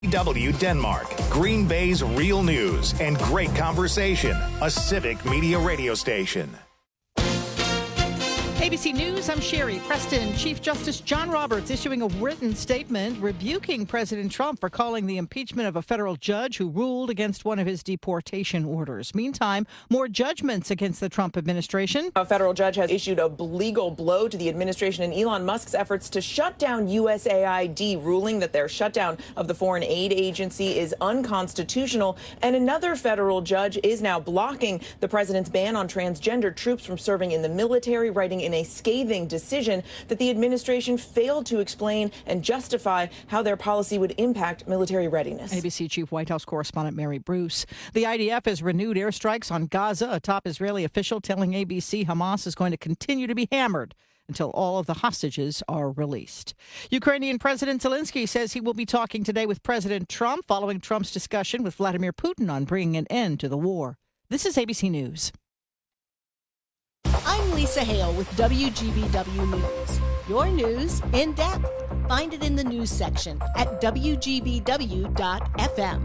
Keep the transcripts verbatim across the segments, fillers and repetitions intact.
W Denmark, Green Bay's real news and great conversation. A Civic Media radio station. A B C News, I'm Sherry Preston. Chief Justice John Roberts issuing a written statement rebuking President Trump for calling the impeachment of a federal judge who ruled against one of his deportation orders. Meantime, more judgments against the Trump administration. A federal judge has issued a legal blow to the administration and Elon Musk's efforts to shut down U S A I D, ruling that their shutdown of the foreign aid agency is unconstitutional. And another federal judge is now blocking the president's ban on transgender troops from serving in the military, writing in a scathing decision that the administration failed to explain and justify how their policy would impact military readiness. A B C Chief White House correspondent Mary Bruce. The I D F has renewed airstrikes on Gaza. A top Israeli official telling A B C Hamas is going to continue to be hammered until all of the hostages are released. Ukrainian President Zelensky says he will be talking today with President Trump following Trump's discussion with Vladimir Putin on bringing an end to the war. This is A B C News. I'm Lisa Hale with W G B W News. Your news in depth. Find it in the news section at W G B W dot F M.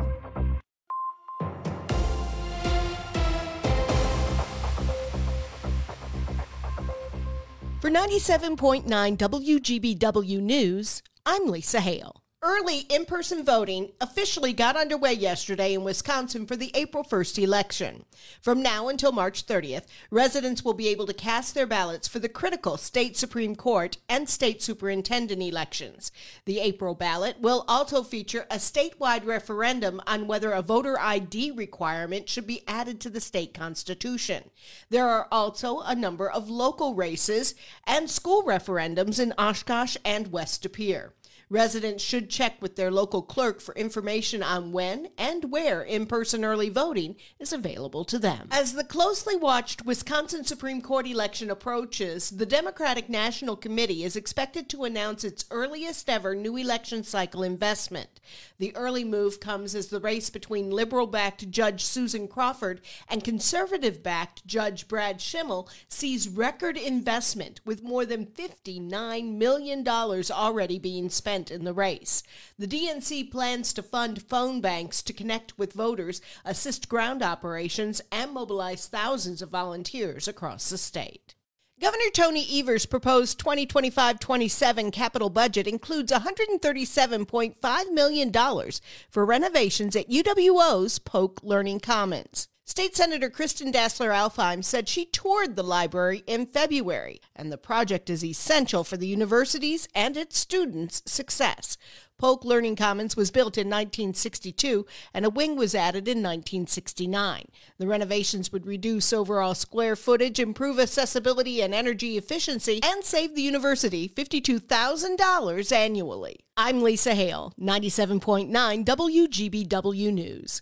For ninety-seven point nine W G B W News, I'm Lisa Hale. Early in-person voting officially got underway yesterday in Wisconsin for the April first election. From now until March thirtieth, residents will be able to cast their ballots for the critical state Supreme Court and state superintendent elections. The April ballot will also feature a statewide referendum on whether a voter I D requirement should be added to the state constitution. There are also a number of local races and school referendums in Oshkosh and West De Pere. Residents should check with their local clerk for information on when and where in-person early voting is available to them. As the closely watched Wisconsin Supreme Court election approaches, the Democratic National Committee is expected to announce its earliest ever new election cycle investment. The early move comes as the race between liberal-backed Judge Susan Crawford and conservative-backed Judge Brad Schimmel sees record investment, with more than fifty-nine million dollars already being spent in the race. The D N C plans to fund phone banks to connect with voters, assist ground operations, and mobilize thousands of volunteers across the state. Governor Tony Evers' proposed twenty twenty-five twenty-seven capital budget includes one hundred thirty-seven point five million dollars for renovations at U W O's Polk Learning Commons. State Senator Kristen Dassler-Alfheim said she toured the library in February, and the project is essential for the university's and its students' success. Polk Learning Commons was built in nineteen sixty-two, and a wing was added in nineteen sixty-nine. The renovations would reduce overall square footage, improve accessibility and energy efficiency, and save the university fifty-two thousand dollars annually. I'm Lisa Hale, ninety-seven point nine W G B W News.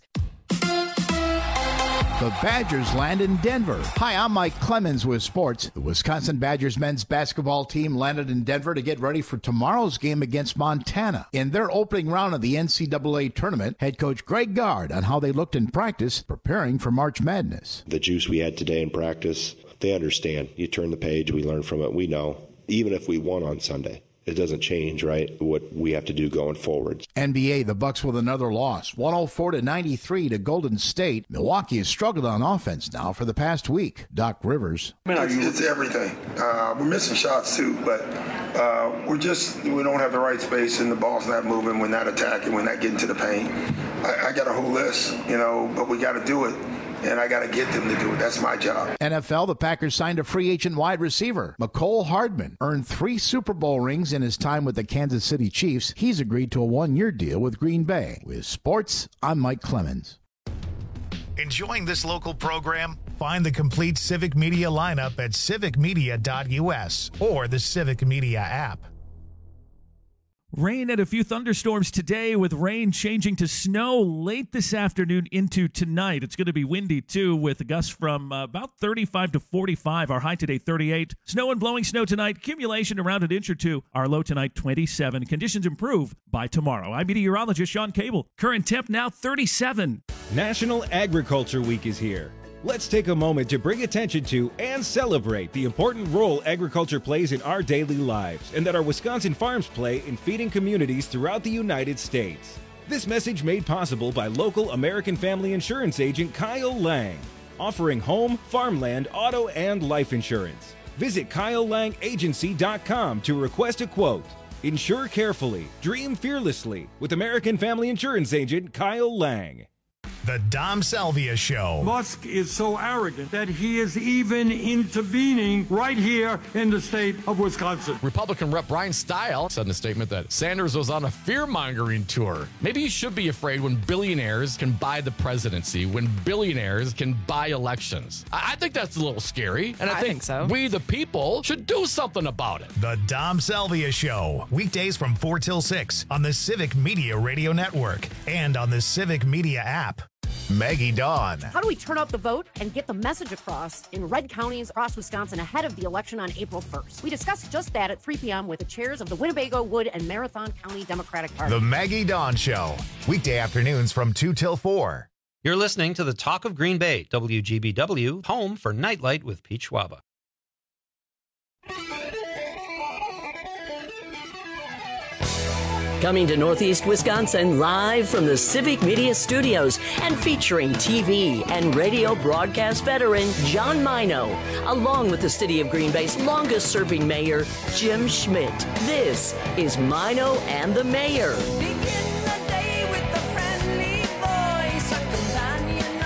The Badgers land in Denver. Hi, I'm Mike Clemens with sports. The Wisconsin Badgers men's basketball team landed in Denver to get ready for tomorrow's game against Montana. In their opening round of the N C double A tournament, head coach Greg Gard on how they looked in practice preparing for March Madness. The juice we had today in practice, they understand. You turn the page, we learn from it, we know. Even if we won on Sunday, it doesn't change, right, what we have to do going forward. N B A, the Bucks with another loss, one oh four to ninety-three to Golden State. Milwaukee has struggled on offense now for the past week. Doc Rivers. It's, it's everything. Uh, we're missing shots too, but uh, we're just, we don't have the right space and the ball's not moving. We're not attacking. We're not getting to the paint. I, I got a whole list, you know, but we got to do it. And I got to get them to do it. That's my job. N F L, the Packers signed a free agent wide receiver. Mecole Hardman earned three Super Bowl rings in his time with the Kansas City Chiefs. He's agreed to a one-year deal with Green Bay. With sports, I'm Mike Clemens. Enjoying this local program? Find the complete Civic Media lineup at civic media dot U S or the Civic Media app. Rain and a few thunderstorms today, with rain changing to snow late this afternoon into tonight. It's going to be windy, too, with gusts from uh, about thirty-five to forty-five. Our high today, thirty-eight. Snow and blowing snow tonight. Accumulation around an inch or two. Our low tonight, twenty-seven. Conditions improve by tomorrow. I'm meteorologist Sean Cable. Current temp now, thirty-seven. National Agriculture Week is here. Let's take a moment to bring attention to and celebrate the important role agriculture plays in our daily lives and that our Wisconsin farms play in feeding communities throughout the United States. This message made possible by local American Family Insurance agent Kyle Lang, offering home, farmland, auto, and life insurance. Visit Kyle Lang Agency dot com to request a quote. Insure carefully, dream fearlessly with American Family Insurance agent Kyle Lang. The Dom Salvia Show. Musk is so arrogant that he is even intervening right here in the state of Wisconsin. Republican Rep Brian Stile said in a statement that Sanders was on a fear-mongering tour. Maybe you should be afraid when billionaires can buy the presidency, when billionaires can buy elections. I, I think that's a little scary, and I, I think, think so. we, the people, should do something about it. The Dom Salvia Show. Weekdays from four till six on the Civic Media Radio Network and on the Civic Media app. Maggie Dawn. How do we turn out the vote and get the message across in red counties across Wisconsin ahead of the election on April first? We discussed just that at three p.m. with the chairs of the Winnebago, Wood, and Marathon County Democratic Party. The Maggie Dawn Show. Weekday afternoons from two till four. You're listening to the Talk of Green Bay, W G B W, home for Nightlight with Pete Schwaba. Coming to Northeast Wisconsin live from the Civic Media Studios and featuring T V and radio broadcast veteran John Mino, along with the City of Green Bay's longest-serving mayor, Jim Schmidt. This is Mino and the Mayor. Begin the day with a friendly voice, a companion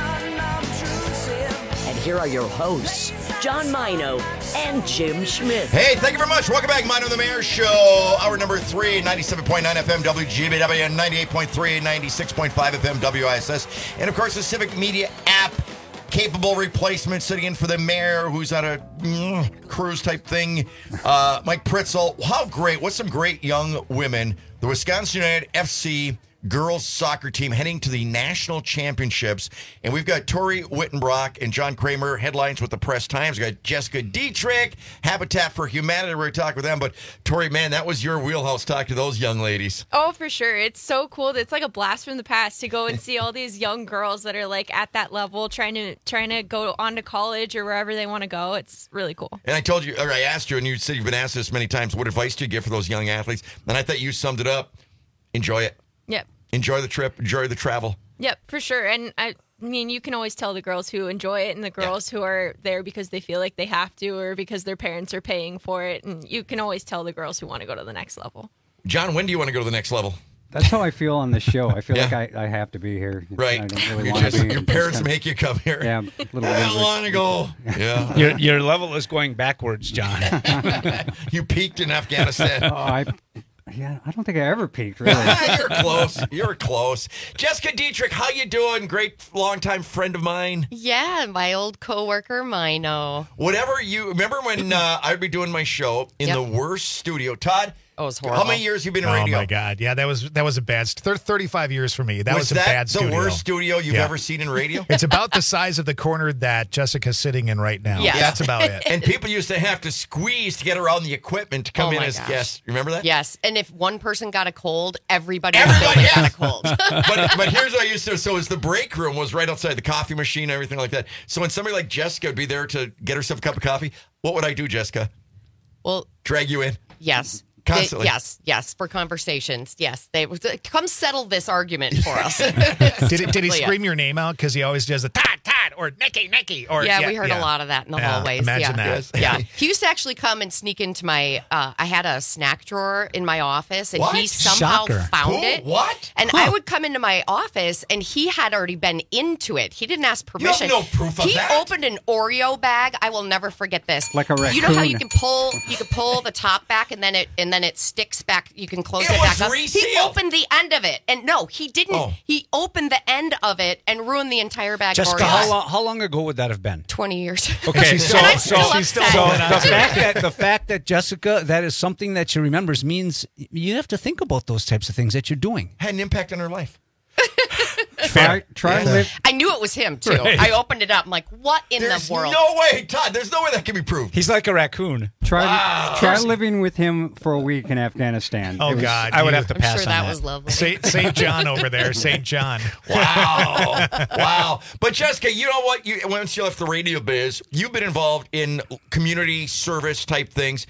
unobtrusive. And here are your hosts, John Mino and Jim Schmidt. Hey, thank you very much. Welcome back, Mino and the Mayor Show. Hour number three, ninety-seven point nine F M W G B W, and ninety-eight point three, ninety-six point five F M W I S S. And, of course, the Civic Media app, capable replacement sitting in for the mayor who's on a mm, cruise type thing. Uh, Mike Pritzel. How great. What's some great young women. The Wisconsin United F C girls soccer team heading to the national championships. And we've got Tori Wittenbrock and John Kramer, headlines with the Press Times. We've got Jessica Dietrich, Habitat for Humanity. We're going to talk with them. But Tori, man, that was your wheelhouse, talk to those young ladies. Oh, for sure. It's so cool. It's like a blast from the past to go and see all these young girls that are like at that level, trying to trying to go on to college or wherever they want to go. It's really cool. And I told you, or I asked you, and you said you've been asked this many times, what advice do you give for those young athletes? And I thought you summed it up. Enjoy it. Yep. Enjoy the trip. Enjoy the travel. Yep, for sure. And I mean, you can always tell the girls who enjoy it and the girls yeah. who are there because they feel like they have to or because their parents are paying for it. And you can always tell the girls who want to go to the next level. John, when do you want to go to the next level? That's how I feel on the show. I feel yeah. like I, I have to be here. Right. I don't really You're want just, to be your parents make you come here. Yeah. I don't want to go. Yeah. Your, your level is going backwards, John. You peaked in Afghanistan. Oh, I... Yeah, I don't think I ever peaked, really. You're close. You're close. Jessica Dietrich, how you doing? Great longtime friend of mine. Yeah, my old coworker, Mino. Whatever you... Remember when uh, I'd be doing my show in yep. the worst studio? Todd? Oh, it was horrible. How many years have you been in radio? Oh, my God. Yeah, that was that was a bad... thirty-five years for me. That was, was a that bad the studio. the worst studio you've yeah. ever seen in radio? It's about the size of the corner that Jessica's sitting in right now. Yes. Yeah. That's about it. And people used to have to squeeze to get around the equipment to come oh in as gosh. guests. Remember that? Yes. And if one person got a cold, everybody, everybody got a cold. but, but here's what I used to... So is the break room was right outside the coffee machine and everything like that. So when somebody like Jessica would be there to get herself a cup of coffee, what would I do, Jessica? Well... Drag you in? Yes. Constantly. They, yes, yes, for conversations. Yes, they come settle this argument for us. did it, did he scream your name out because he always does the Todd, Todd, or Nicky, Nicky, or yeah, yeah we heard yeah. a lot of that in the yeah, hallways. Imagine yeah. that. Yeah, he used to actually come and sneak into my. Uh, I had a snack drawer in my office, and what? he somehow Shocker. found Cool. it. What? And huh. I would come into my office, and he had already been into it. He didn't ask permission. You have no proof of he that. He opened an Oreo bag. I will never forget this. Like a raccoon. You know how you can pull, you can pull the top back, and then it and then it sticks back. You can close it, it back up. Resealed. He opened the end of it, and no, he didn't. Oh. He opened the end of it and ruined the entire bag. Jessica, of Oreos. how long, how long ago would that have been? Twenty years. Okay, so, and I'm so, still she's still upset. so the fact that the fact that Jessica, that is something that she remembers means you have to think about those types of things that you're doing. Had an impact on her life. Try, try yeah. live. I knew it was him too. Right. I opened it up. I'm like, what in There's the world? no way, Todd. There's no way that can be proved. He's like a raccoon. Try, wow. try living with him for a week in Afghanistan. Oh, was, God. I would you, have to I'm pass sure on that, that. was lovely. Saint Saint John over there. Saint John. Wow. Wow. But Jessica, you know what? You, once you left the radio biz, you've been involved in community service type things.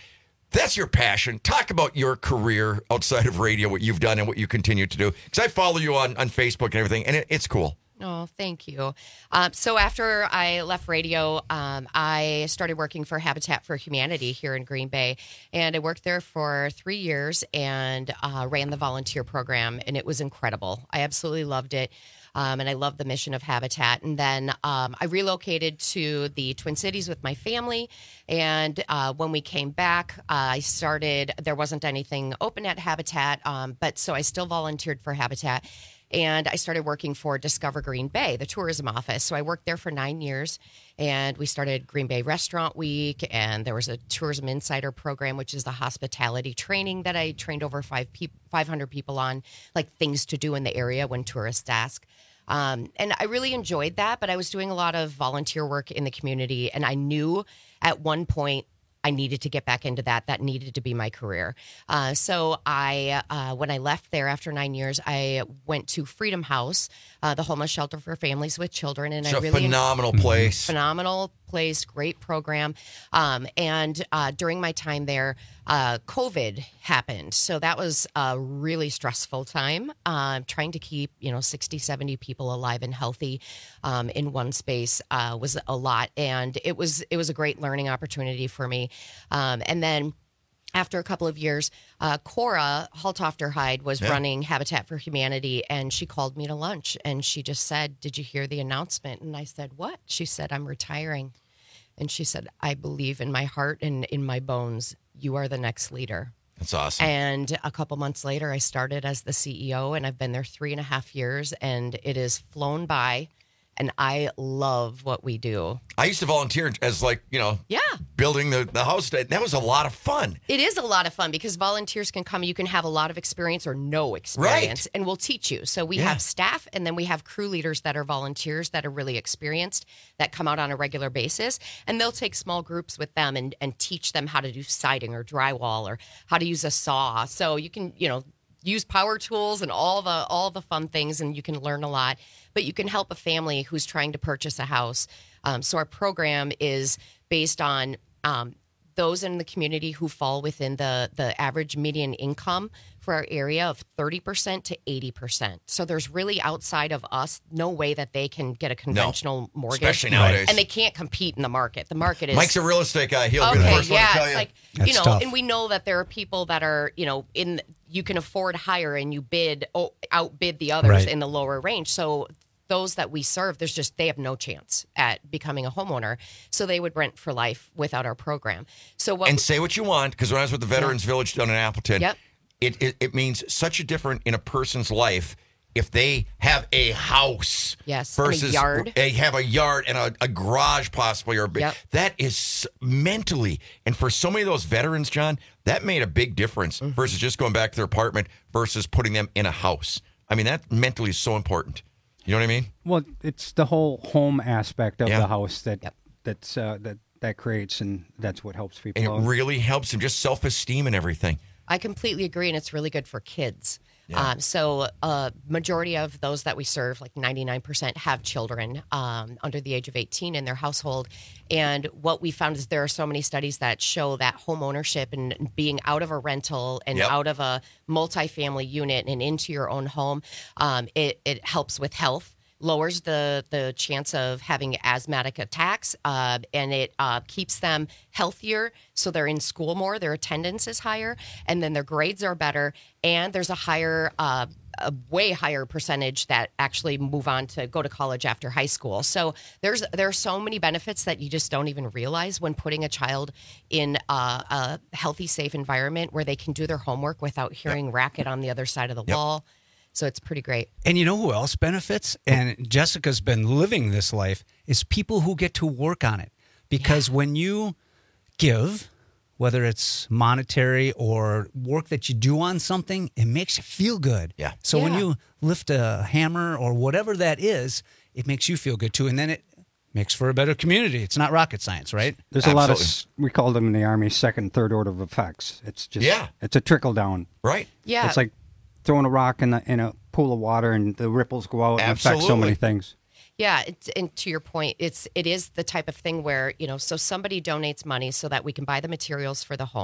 That's your passion. Talk about your career outside of radio, what you've done and what you continue to do. Because I follow you on, on Facebook and everything, and it, it's cool. Oh, thank you. Um, so after I left radio, um, I started working for Habitat for Humanity here in Green Bay, and I worked there for three years and uh, ran the volunteer program, and it was incredible. I absolutely loved it. Um, and I love the mission of Habitat. And then um, I relocated to the Twin Cities with my family. And uh, when we came back, uh, I started, there wasn't anything open at Habitat, um, but so I still volunteered for Habitat. And I started working for Discover Green Bay, the tourism office. So I worked there for nine years, and we started Green Bay Restaurant Week, and there was a Tourism Insider program, which is the hospitality training that I trained over five pe- five hundred people on, like things to do in the area when tourists ask. Um, and I really enjoyed that, but I was doing a lot of volunteer work in the community, and I knew at one point I needed to get back into that. That needed to be my career. Uh, so I, uh, when I left there after nine years, I went to Freedom House, uh, the homeless shelter for families with children, and It's I a really phenomenal place. phenomenal place, great program. Um, and uh, during my time there, uh, COVID happened, so that was a really stressful time. Uh, trying to keep you know sixty, seventy people alive and healthy um, in one space uh, was a lot, and it was it was a great learning opportunity for me. Um, and then after a couple of years, uh, Cora Haltofter Hyde was Yeah. running Habitat for Humanity, and she called me to lunch, and she just said, "Did you hear the announcement?" And I said, "What?" She said, "I'm retiring." And she said, "I believe in my heart and in my bones, you are the next leader." That's awesome. And a couple months later, I started as the C E O, and I've been there three and a half years, and it has flown by. And I love what we do. I used to volunteer as like, you know, Yeah. building the, the house. That was a lot of fun. It is a lot of fun because volunteers can come. You can have a lot of experience or no experience, and we'll teach you. So we Yeah. have staff, and then we have crew leaders that are volunteers that are really experienced that come out on a regular basis, and they'll take small groups with them and, and teach them how to do siding or drywall or how to use a saw. So you can, you know, use power tools and all the all the fun things, and you can learn a lot. But you can help a family who's trying to purchase a house. Um, so our program is based on um, those in the community who fall within the the average median income for our area of thirty percent to eighty percent. So there's really outside of us no way that they can get a conventional mortgage. Especially nowadays. And they can't compete in the market. The market is Mike's a real estate guy. He'll okay, be the first yeah, one to tell it's you. like That's you know, tough. and we know that there are people that are, you know, in you can afford higher and you bid oh, outbid the others Right. in the lower range. So those that we serve, there's just they have no chance at becoming a homeowner. So they would rent for life without our program. So what and say what you want, because when I was with the Veterans Village down in Appleton, Yep. it, it it means such a different in a person's life if they have a house Yes, and a versus yard. they have a yard and a, a garage possibly or a big, Yep. that is mentally, and for so many of those veterans, John, that made a big difference Mm-hmm. versus just going back to their apartment versus putting them in a house. I mean, that mentally is so important. You know what I mean? Well, it's the whole home aspect of Yeah. the house that that's uh, that that creates, and that's what helps people. And out. it really helps them, just self-esteem and everything. I completely agree, and it's really good for kids. Yeah. Um, so, uh, majority of those that we serve, like ninety-nine percent, have children um, under the age of eighteen in their household. And what we found is there are so many studies that show that home ownership and being out of a rental and Yep. out of a multifamily unit and into your own home, um, it, it helps with health. Lowers the the chance of having asthmatic attacks, uh, and it uh, keeps them healthier. So they're in school more, their attendance is higher, and then their grades are better. And there's a higher, uh, a way higher percentage that actually move on to go to college after high school. So there's there are so many benefits that you just don't even realize when putting a child in a, a healthy, safe environment where they can do their homework without hearing racket on the other side of the Yep. wall. So it's pretty great. And you know who else benefits? And Jessica's been living this life is people who get to work on it. Because when you give, whether it's monetary or work that you do on something, it makes you feel good. Yeah. So when Yeah. you lift a hammer or whatever that is, it makes you feel good too. And then it makes for a better community. It's not rocket science, right? There's a lot of s- we call them in the Army second, third order of effects. It's just Yeah. it's a trickle down. Right. Yeah. It's like throwing a rock in the, in a pool of water and the ripples go out and affect so Absolutely. many things. Yeah, it's, and to your point, it's it is the type of thing where, you know, so somebody donates money so that we can buy the materials for the home.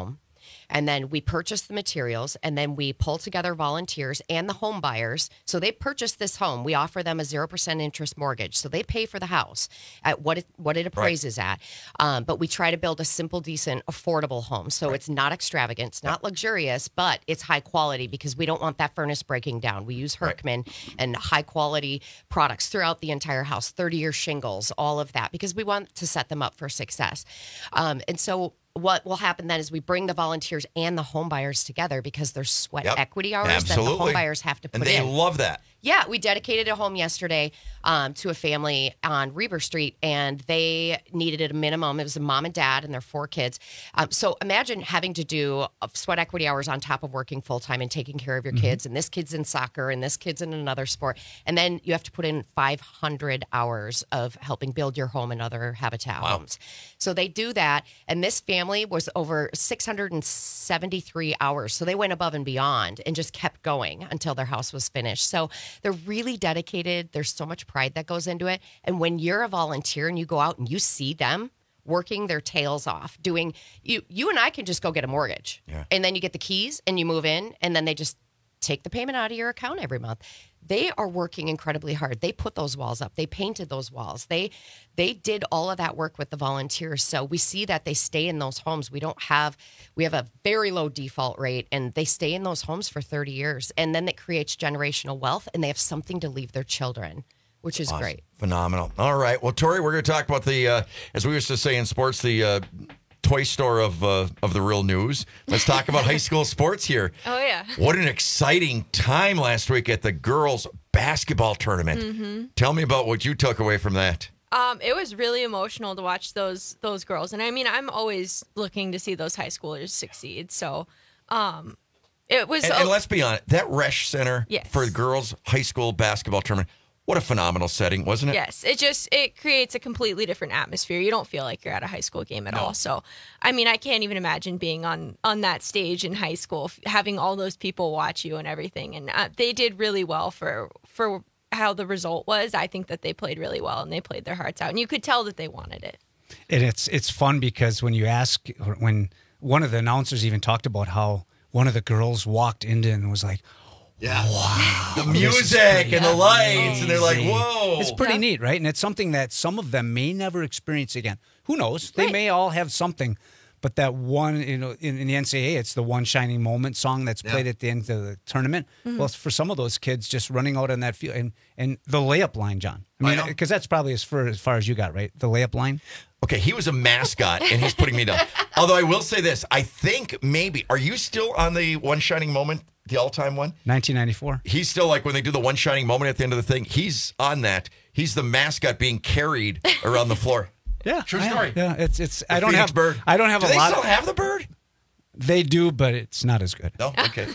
And then we purchase the materials, and then we pull together volunteers and the home buyers. So they purchase this home. We offer them a zero percent interest mortgage. So they pay for the house at what it, what it appraises right. at. Um, but we try to build a simple, decent, affordable home. So right. it's not extravagant, it's not luxurious, but it's high quality because we don't want that furnace breaking down. We use Herkman right. and high quality products throughout the entire house, thirty-year shingles, all of that, because we want to set them up for success. Um, and so what will happen then is we bring the volunteers and the home buyers together because there's sweat yep. equity hours Absolutely. that the home buyers have to put in. And they in. love that. Yeah, we dedicated a home yesterday um, to a family on Reber Street, and they needed it a minimum. It was a mom and dad and their four kids. Um, so imagine having to do sweat equity hours on top of working full-time and taking care of your mm-hmm. kids, and this kid's in soccer, and this kid's in another sport. And then you have to put in five hundred hours of helping build your home and other Habitat wow. homes. So they do that, and this family was over six hundred seventy-three hours. So they went above and beyond and just kept going until their house was finished. So they're really dedicated. There's so much pride that goes into it. And when you're a volunteer and you go out and you see them working their tails off, doing, you you and I can just go get a mortgage. Yeah. And then you get the keys and you move in, and then they just take the payment out of your account every month. They are working incredibly hard. They put those walls up. They painted those walls. They they did all of that work with the volunteers. So we see that they stay in those homes. We don't have, we have a very low default rate, and they stay in those homes for thirty years. And then it creates generational wealth, and they have something to leave their children, which is awesome. Great. Phenomenal. All right. Well, Tori, we're going to talk about the, uh, as we used to say in sports, the uh, toy store of uh, of the real news. Let's talk about high school sports here. Oh, yeah. What an exciting time last week at the girls' basketball tournament. Mm-hmm. Tell me about what you took away from that. Um, it was really emotional to watch those those girls. And I mean, I'm always looking to see those high schoolers succeed. So um, it was... And, a- and let's be honest, that Resch Center yes. for the girls' high school basketball tournament, what a phenomenal setting, wasn't it? Yes, it just it creates a completely different atmosphere. You don't feel like you're at a high school game at no. all. So, I mean, I can't even imagine being on on that stage in high school, having all those people watch you and everything. And uh, they did really well for for how the result was. I think that they played really well, and they played their hearts out, and you could tell that they wanted it. And it's it's fun because when you ask, when one of the announcers even talked about how one of the girls walked into and was like, yeah. Wow. The music and the lights, and they're like, whoa. It's pretty yeah. neat, right? And it's something that some of them may never experience again. Who knows? They right. may all have something, but that one, you know, in, in the N C double A, it's the One Shining Moment song that's played yeah. at the end of the tournament. Mm-hmm. Well, for some of those kids, just running out on that field and, and the layup line, John. I mean, because that's probably as far, as far as you got, right? The layup line? Okay, he was a mascot, and he's putting me down. Although I will say this, I think maybe, are you still on the One Shining Moment? The all-time one? nineteen ninety-four. He's still like when they do the one shining moment at the end of the thing. He's on that. He's the mascot being carried around the floor. Yeah, true I story. Am. Yeah, it's it's. The I don't Phoenix have bird. I don't have do a they lot. Still of, have the bird? They do, but it's not as good. No, okay.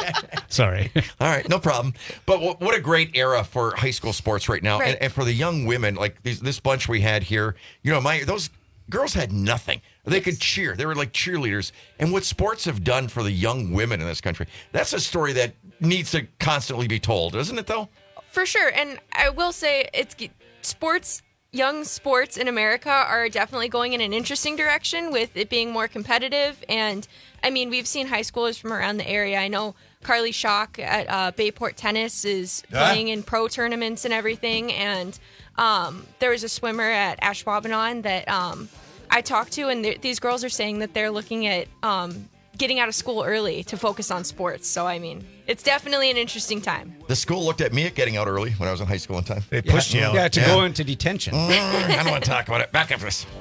Sorry. All right, no problem. But w- what a great era for high school sports right now, right. and, and for the young women like these, this bunch we had here. You know, my those girls had nothing. They could cheer. They were like cheerleaders. And what sports have done for the young women in this country, that's a story that needs to constantly be told, isn't it, though? For sure. And I will say it's sports, young sports in America are definitely going in an interesting direction with it being more competitive. And, I mean, we've seen high schoolers from around the area. I know Carly Schock at uh, Bayport Tennis is Yeah. playing in pro tournaments and everything. And um, there was a swimmer at Ashwaubenon that um, I talked to, and th- these girls are saying that they're looking at um, getting out of school early to focus on sports. So, I mean, it's definitely an interesting time. The school looked at me at getting out early when I was in high school one time. They pushed yeah, you out. Yeah, to Yeah. go into detention. Mm, I don't want to talk about it. Back after this.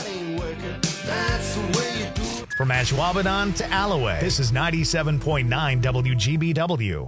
From Ashwaubenon to Alloway, this is ninety-seven point nine W G B W.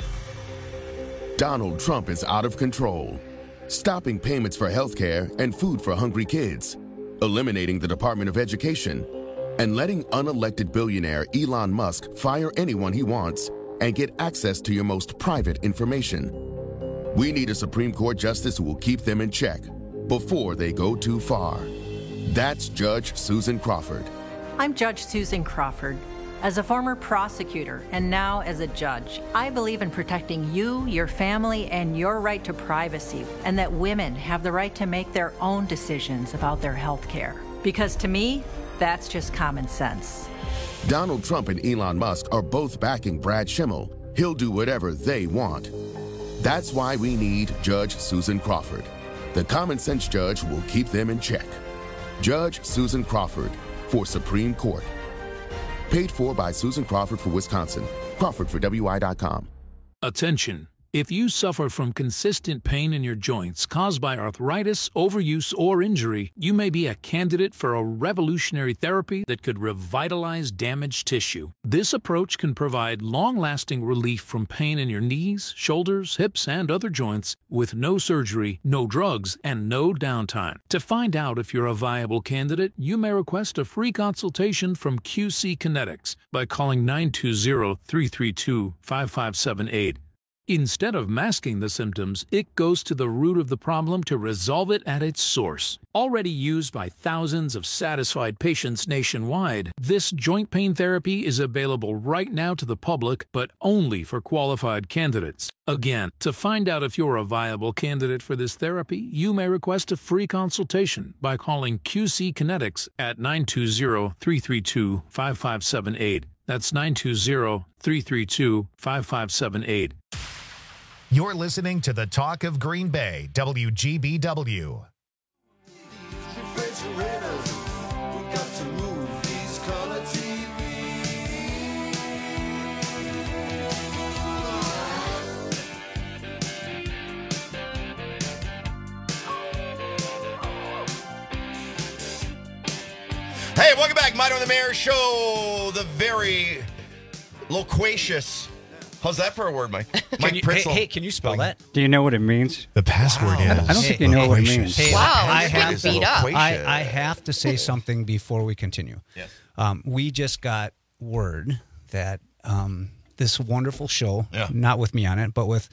Donald Trump is out of control, stopping payments for health care and food for hungry kids, eliminating the Department of Education, and letting unelected billionaire Elon Musk fire anyone he wants and get access to your most private information. We need a Supreme Court justice who will keep them in check before they go too far. That's Judge Susan Crawford. I'm Judge Susan Crawford. As a former prosecutor and now as a judge, I believe in protecting you, your family, and your right to privacy, and that women have the right to make their own decisions about their health care. Because to me, that's just common sense. Donald Trump and Elon Musk are both backing Brad Schimmel. He'll do whatever they want. That's why we need Judge Susan Crawford, the common sense judge who will keep them in check. Judge Susan Crawford for Supreme Court. Paid for by Susan Crawford for Wisconsin. Crawford for W I dot com. Attention. If you suffer from consistent pain in your joints caused by arthritis, overuse, or injury, you may be a candidate for a revolutionary therapy that could revitalize damaged tissue. This approach can provide long-lasting relief from pain in your knees, shoulders, hips, and other joints with no surgery, no drugs, and no downtime. To find out if you're a viable candidate, you may request a free consultation from Q C Kinetics by calling nine two zero, three three two, five five seven eight. Instead of masking the symptoms, it goes to the root of the problem to resolve it at its source. Already used by thousands of satisfied patients nationwide, this joint pain therapy is available right now to the public, but only for qualified candidates. Again, to find out if you're a viable candidate for this therapy, you may request a free consultation by calling Q C Kinetics at nine two zero, three three two, five five seven eight. That's nine two zero, three three two, five five seven eight. You're listening to the Talk of Green Bay, W G B W. Hey, welcome back. Mino and the Mayor Show. The very loquacious. How's that for a word, Mike? Mike you, Pritzel. hey, hey, can you spell that? Do you know what it means? The password I, is. I don't think you know what it means. Hey, Wow, I, I you're have getting beat up. I, I have to say something before we continue. Yes. Um, we just got word that um, this wonderful show, Yeah. not with me on it, but with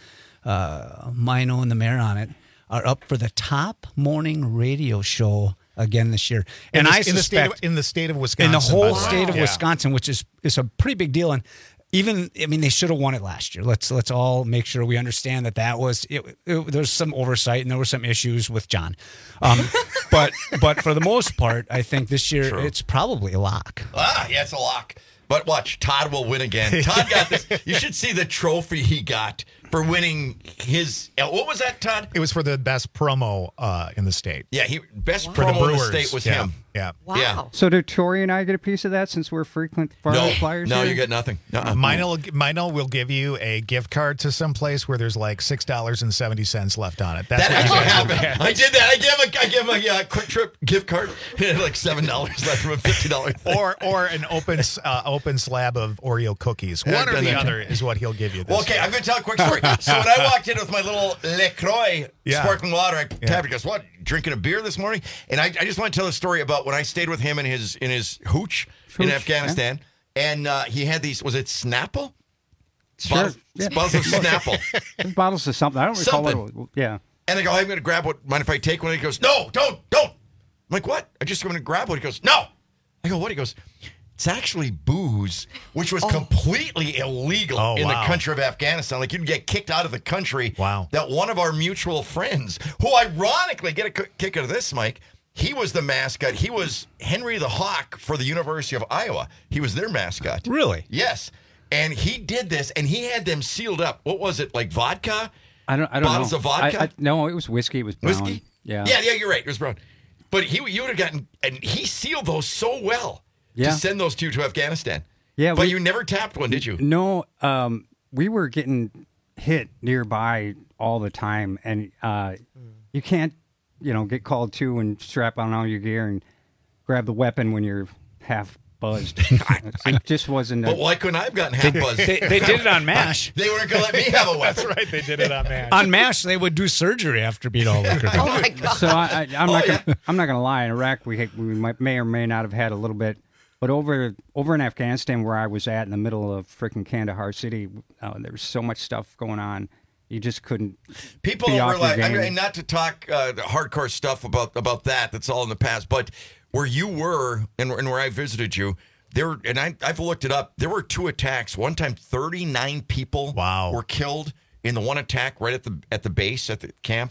uh, Mino and the Mayor on it, are up for the top morning radio show again this year. In And the, I in the state suspect of, in the state of Wisconsin. in the by whole way. state of Yeah. Wisconsin, which is is a pretty big deal. And even, I mean, they should have won it last year. Let's let's all make sure we understand that that was it, it, there's some oversight and there were some issues with John, um, but but for the most part, I think this year True. it's probably a lock. Ah, yeah, it's a lock. But watch, Todd will win again. Todd got this. You should see the trophy he got for winning his. uh, What was that, Todd? It was for the best promo uh, in the state. Yeah, he best For the promo in the Brewers. state was Yeah. him. Yeah. Wow. Yeah. So do Tori and I get a piece of that since we're frequent No, flyers? no, here? you get nothing. Uh-uh. Mino, Mino will give you a gift card to some place where there's like six dollars and seventy cents left on it. That's That what you actually guys will happened. get. I did that. I gave him a, I gave him a uh, quick trip gift card. He had like seven dollars left from a fifty dollar thing. Or or an open uh, open slab of Oreo cookies. Yeah, One or done the that. other is what he'll give you. This Well, okay, year. I'm going to tell a quick story. So when I walked in with my little LaCroix Yeah. sparkling water, I Yeah. tapped it. He goes, "What? Drinking a beer this morning?" And I, I just want to tell a story about when I stayed with him in his in his hooch in Hooch, Afghanistan, and uh, he had these. Was it Snapple? Sure. Bottles, Yeah. bottles of Snapple. There's bottles of something. I don't recall what it Something. was. Yeah. And I go, I'm going to grab what. Mind if I take one? And he goes, No, don't, don't. I'm like, what? I just going to grab one. He goes, No. I go, what? He goes, it's actually booze, which was completely illegal Oh, in wow. the country of Afghanistan. Like you'd get kicked out of the country. Wow. That one of our mutual friends, who ironically, get a k- kick out of this, Mike, he was the mascot. He was Henry the Hawk for the University of Iowa. He was their mascot. Really? Yes. And he did this, and he had them sealed up. What was it, like vodka? I don't. I don't Bottles know. of vodka? I, I, no, it was whiskey. It was brown. Whiskey? Yeah. Yeah, yeah, you're right. It was brown. But he, you would have gotten, and he sealed those so well Yeah. to send those two to Afghanistan. Yeah, But we- you never tapped one, did you? No, um, we were getting hit nearby all the time, and uh, you can't, you know, get called to and strap on all your gear and grab the weapon when you're half buzzed. It just wasn't. A, But why couldn't I have gotten half buzzed? They, they did it on MASH. They weren't going to let me have a weapon. That's right. They did it on man. On MASH, they would do surgery after being all liquored Oh up. my God. So I, I, I'm Oh, not. yeah. Gonna, I'm not going to lie. In Iraq, we we might, may or may not have had a little bit, but over over in Afghanistan, where I was at in the middle of freaking Kandahar City, uh, there was so much stuff going on. You just couldn't. People be don't off your realize, I game. mean, not to talk uh, the hardcore stuff about, about that, that's all in the past, but where you were and, and where I visited you, there, and I, I've looked it up, there were two attacks. One time, thirty-nine people Wow. were killed in the one attack right at the at the base, at the camp.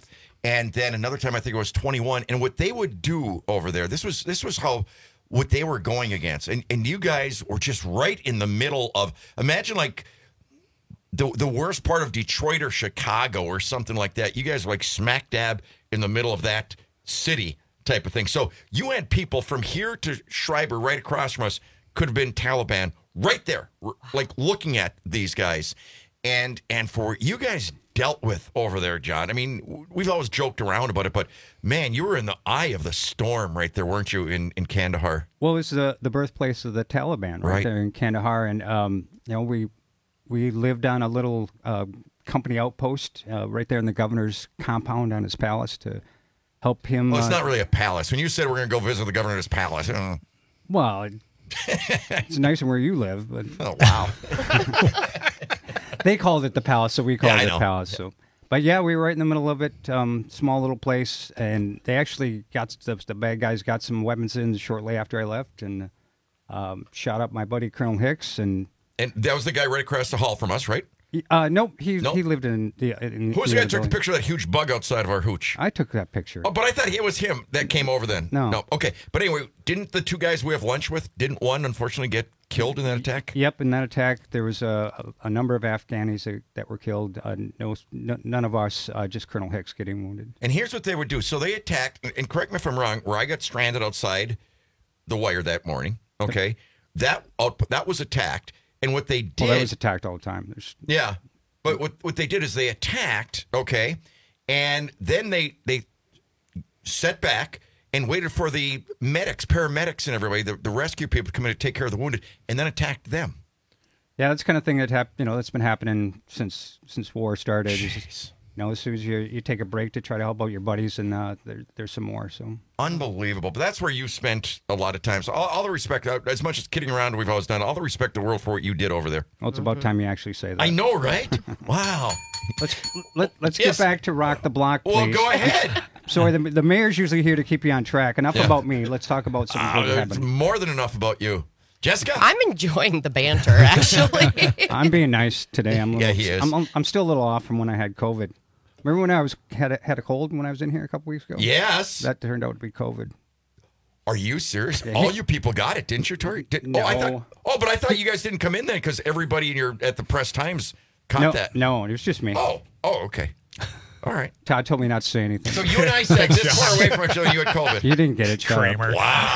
And then another time, I think it was twenty-one. And what they would do over there, this was this was how what they were going against. And and you guys were just right in the middle of, imagine like the the worst part of Detroit or Chicago or something like that. You guys were like smack dab in the middle of that city type of thing. So you had people from here to Schreiber right across from us could have been Taliban right there, like looking at these guys. And and for you guys dealt with over there, John, I mean, we've always joked around about it, but man, you were in the eye of the storm right there, weren't you, in, in Kandahar? Well, it's the, the birthplace of the Taliban right, Right. there in Kandahar. And, um, you know, we we lived on a little uh, company outpost uh, right there in the governor's compound on his palace to help him. Well, it's uh, not really a palace. When you said we're going to go visit the governor's palace, I don't know. Well, it- it's nicer where you live, but oh wow, they called it the palace, so we called Yeah, I it know. palace. So, but yeah, we were right in the middle of it. Um, small little place, and they actually got the, the bad guys got some weapons in shortly after I left, and um, shot up my buddy Colonel Hicks, and And that was the guy right across the hall from us, right? uh, nope, he Nope. he lived in the. In Who was the the guy other that took the building. picture of that huge bug outside of our hooch? I took that picture. Oh, but I thought it was him that came over then. No. No. Okay. But anyway, didn't the two guys we have lunch with, didn't one unfortunately get killed in that attack? Yep, in that attack, there was a, a, a number of Afghanis that, that were killed. Uh, no, n- none of us, uh, just Colonel Hicks getting wounded. And here's what they would do. So they attacked, and correct me if I'm wrong, where I got stranded outside the wire that morning. Okay. That output, that was attacked. And what they did. Well, that was attacked all the time. There's, Yeah. But what, what they did is they attacked, okay, and then they they set back and waited for the medics, paramedics, and everybody, the, the rescue people to come in to take care of the wounded, and then attacked them. yeah, that's the kind of thing that hap- you know that's been happening since since war started. It's just, you know, as soon as you you take a break to try to help out your buddies, and uh, there, there's some more. So Unbelievable. But that's where you spent a lot of time. So all, all the respect, uh, as much as kidding around we've always done, all the respect in the world for what you did over there. well, it's about time you actually say that. I know, right? Wow. Let's let, let's Yes. get back to Rock the Block, please. Well, go ahead. Sorry, the, the mayor's usually here to keep you on track. Enough Yeah. about me. Let's talk about something Uh, good that it's happened. more than enough about you. Jessica? I'm enjoying the banter, actually. I'm being nice today. I'm a Yeah, little, he is. I'm, I'm still a little off from when I had COVID. Remember when I was had a, had a cold when I was in here a couple weeks ago? Yes. That turned out to be COVID. Are you serious? Yeah. All you people got it, didn't you, Tori? Did, Oh, I No. thought. Oh, but I thought you guys didn't come in then because everybody in your at the Press Times caught no, that. no, it was just me. Oh, oh, okay. All right. Todd told me not to say anything. So you and I sat this far away from each other. You had COVID. You didn't get it, shut up. Kramer.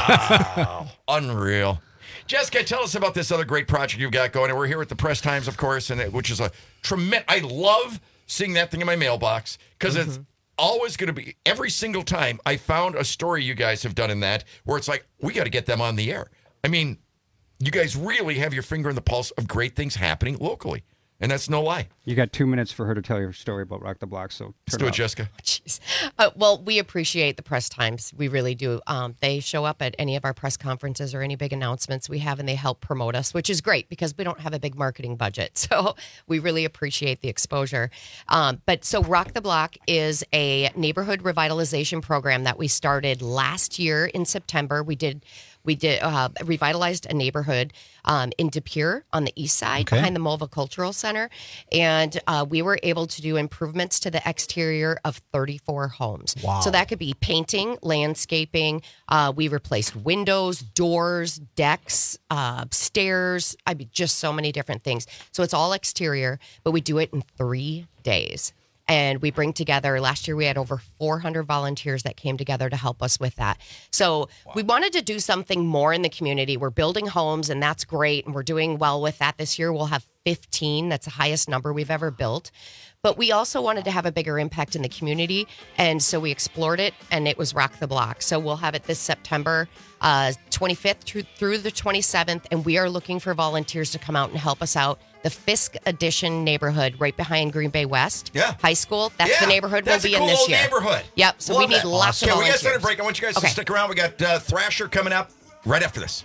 Wow. Unreal. Jessica, tell us about this other great project you've got going. And we're here at the Press Times, of course, and it, which is a tremendous. I love seeing that thing in my mailbox because Mm-hmm. it's always going to be every single time I found a story you guys have done in that where it's like we got to get them on the air. I mean, you guys really have your finger in the pulse of great things happening locally, and that's no lie. You got two minutes for her to tell your story about Rock the Block, so Let's turn do it, off. Jessica. Jeez. Uh, well, we appreciate the Press Times. We really do. Um, they show up at any of our press conferences or any big announcements we have, and they help promote us, which is great because we don't have a big marketing budget. So we really appreciate the exposure. Um, but so Rock the Block is a neighborhood revitalization program that we started last year in September. We did. We did uh, revitalized a neighborhood um, in De Pere on the east side Okay. behind the Mulva Cultural Center. And uh, we were able to do improvements to the exterior of thirty-four homes. Wow. So that could be painting, landscaping. Uh, we replaced windows, doors, decks, uh, stairs. I mean, just so many different things. So it's all exterior, but we do it in three days. And we bring together, last year we had over four hundred volunteers that came together to help us with that. So we wanted to do something more in the community. We're building homes, and that's great. And we're doing well with that. This year we'll have fifteen. That's the highest number we've ever built. But we also wanted to have a bigger impact in the community. And so we explored it, and it was Rock the Block. So we'll have it this September uh, twenty-fifth through, through the twenty-seventh. And we are looking for volunteers to come out and help us out. The Fisk Addition neighborhood right behind Green Bay West Yeah. High School. That's Yeah, the neighborhood that's we'll be a cool in this old year. neighborhood. Yep. So Love we need that. lots Okay, of we got to volunteers. start a break. I want you guys Okay. to stick around. We got uh, Thrasher coming up right after this.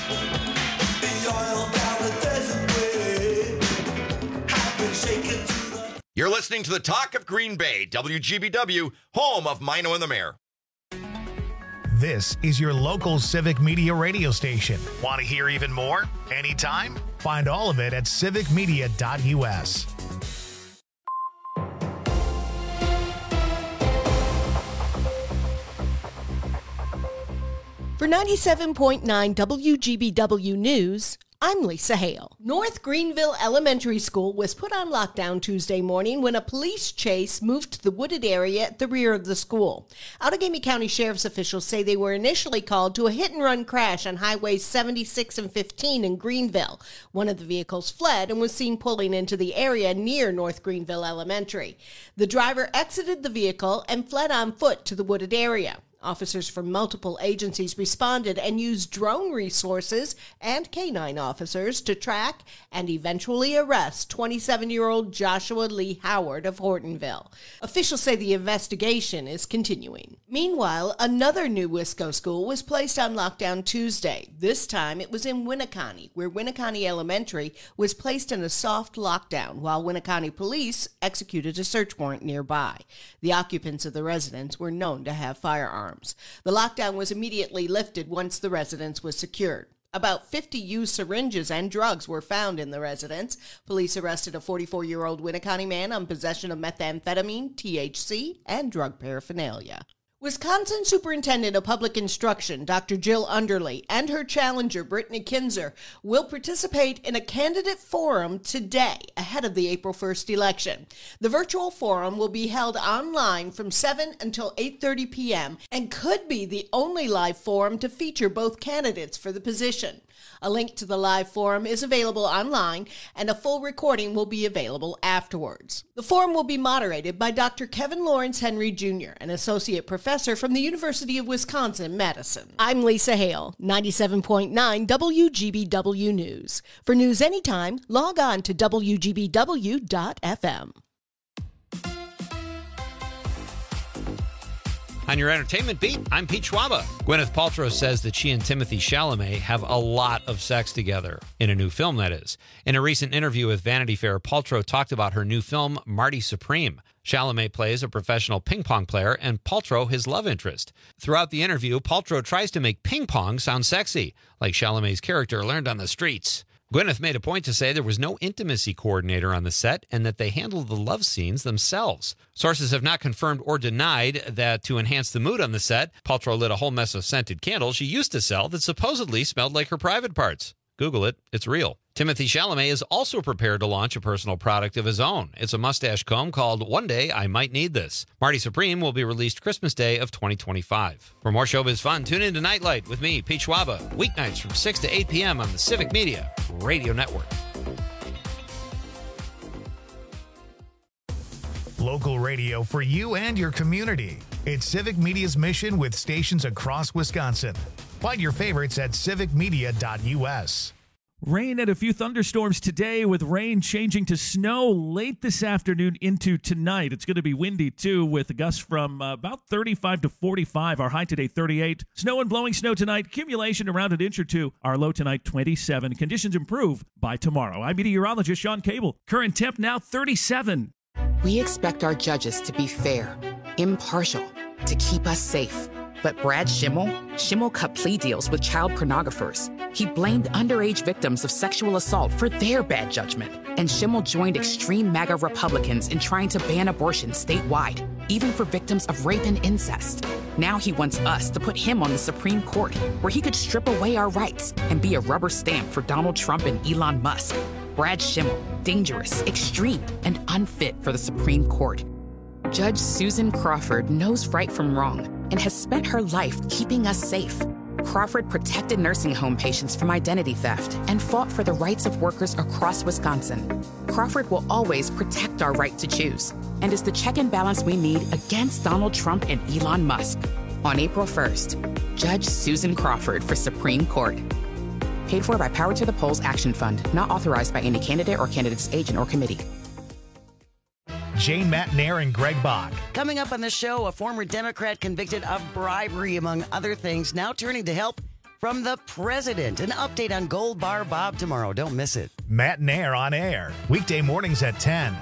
You're listening to the Talk of Green Bay, W G B W, home of Mino and the Mayor. This is your local civic media radio station. Want to hear even more? Anytime? Find all of it at civic media dot U S. For ninety-seven point nine W G B W News, I'm Lisa Hale. North Greenville Elementary School was put on lockdown Tuesday morning when a police chase moved to the wooded area at the rear of the school. Outagamie County Sheriff's officials say they were initially called to a hit-and-run crash on Highways seventy-six and fifteen in Greenville. One of the vehicles fled and was seen pulling into the area near North Greenville Elementary. The driver exited the vehicle and fled on foot to the wooded area. Officers from multiple agencies responded and used drone resources and canine officers to track and eventually arrest twenty-seven-year-old Joshua Lee Howard of Hortonville. Officials say the investigation is continuing. Meanwhile, another new Wisco school was placed on lockdown Tuesday. This time it was in Winneconne, where Winneconne Elementary was placed in a soft lockdown while Winneconne police executed a search warrant nearby. The occupants of the residence were known to have firearms. The lockdown was immediately lifted once the residence was secured. About fifty used syringes and drugs were found in the residence. Police arrested a forty-four-year-old Winneconne man on possession of methamphetamine, T H C, and drug paraphernalia. Wisconsin Superintendent of Public Instruction, Doctor Jill Underly, and her challenger, Brittany Kinzer, will participate in a candidate forum today ahead of the April first election. The virtual forum will be held online from seven until eight thirty p.m. and could be the only live forum to feature both candidates for the position. A link to the live forum is available online, and a full recording will be available afterwards. The forum will be moderated by Doctor Kevin Lawrence Henry Junior, an associate professor from the University of Wisconsin-Madison. I'm Lisa Hale, ninety-seven point nine W G B W News. For news anytime, log on to W G B W dot F M. On your entertainment beat, I'm Pete Schwaba. Gwyneth Paltrow says that she and Timothée Chalamet have a lot of sex together. In a new film, that is. In a recent interview with Vanity Fair, Paltrow talked about her new film, Marty Supreme. Chalamet plays a professional ping pong player and Paltrow his love interest. Throughout the interview, Paltrow tries to make ping pong sound sexy, like Chalamet's character learned on the streets. Gwyneth made a point to say there was no intimacy coordinator on the set and that they handled the love scenes themselves. Sources have not confirmed or denied that to enhance the mood on the set, Paltrow lit a whole mess of scented candles she used to sell that supposedly smelled like her private parts. Google it. It's real. Timothée Chalamet is also prepared to launch a personal product of his own. It's a mustache comb called One Day I Might Need This. Marty Supreme will be released Christmas Day of twenty twenty-five. For more showbiz fun, tune in to Nightlight with me, Pete Schwaba, weeknights from six to eight p.m. on the Civic Media Radio Network. Local radio for you and your community. It's Civic Media's mission with stations across Wisconsin. Find your favorites at civic media dot U S. Rain and a few thunderstorms today, with rain changing to snow late this afternoon into tonight. It's going to be windy, too, with gusts from uh, about thirty-five to forty-five. Our high today, thirty-eight. Snow and blowing snow tonight. Accumulation around an inch or two. Our low tonight, twenty-seven. Conditions improve by tomorrow. I'm meteorologist Sean Cable. Current temp now thirty-seven. We expect our judges to be fair, impartial, to keep us safe. But Brad Schimmel? Schimmel cut plea deals with child pornographers. He blamed underage victims of sexual assault for their bad judgment. And Schimmel joined extreme MAGA Republicans in trying to ban abortion statewide, even for victims of rape and incest. Now he wants us to put him on the Supreme Court, where he could strip away our rights and be a rubber stamp for Donald Trump and Elon Musk. Brad Schimmel, dangerous, extreme, and unfit for the Supreme Court. Judge Susan Crawford knows right from wrong and has spent her life keeping us safe. Crawford protected nursing home patients from identity theft and fought for the rights of workers across Wisconsin. Crawford will always protect our right to choose and is the check and balance we need against Donald Trump and Elon Musk. On April first, Judge Susan Crawford for Supreme Court. Paid for by Power to the Polls Action Fund, not authorized by any candidate or candidate's agent or committee. Jane Matnair and Greg Bach. Coming up on the show, a former Democrat convicted of bribery, among other things, now turning to help from the president. An update on Gold Bar Bob tomorrow. Don't miss it. Matnair on air, weekday mornings at ten.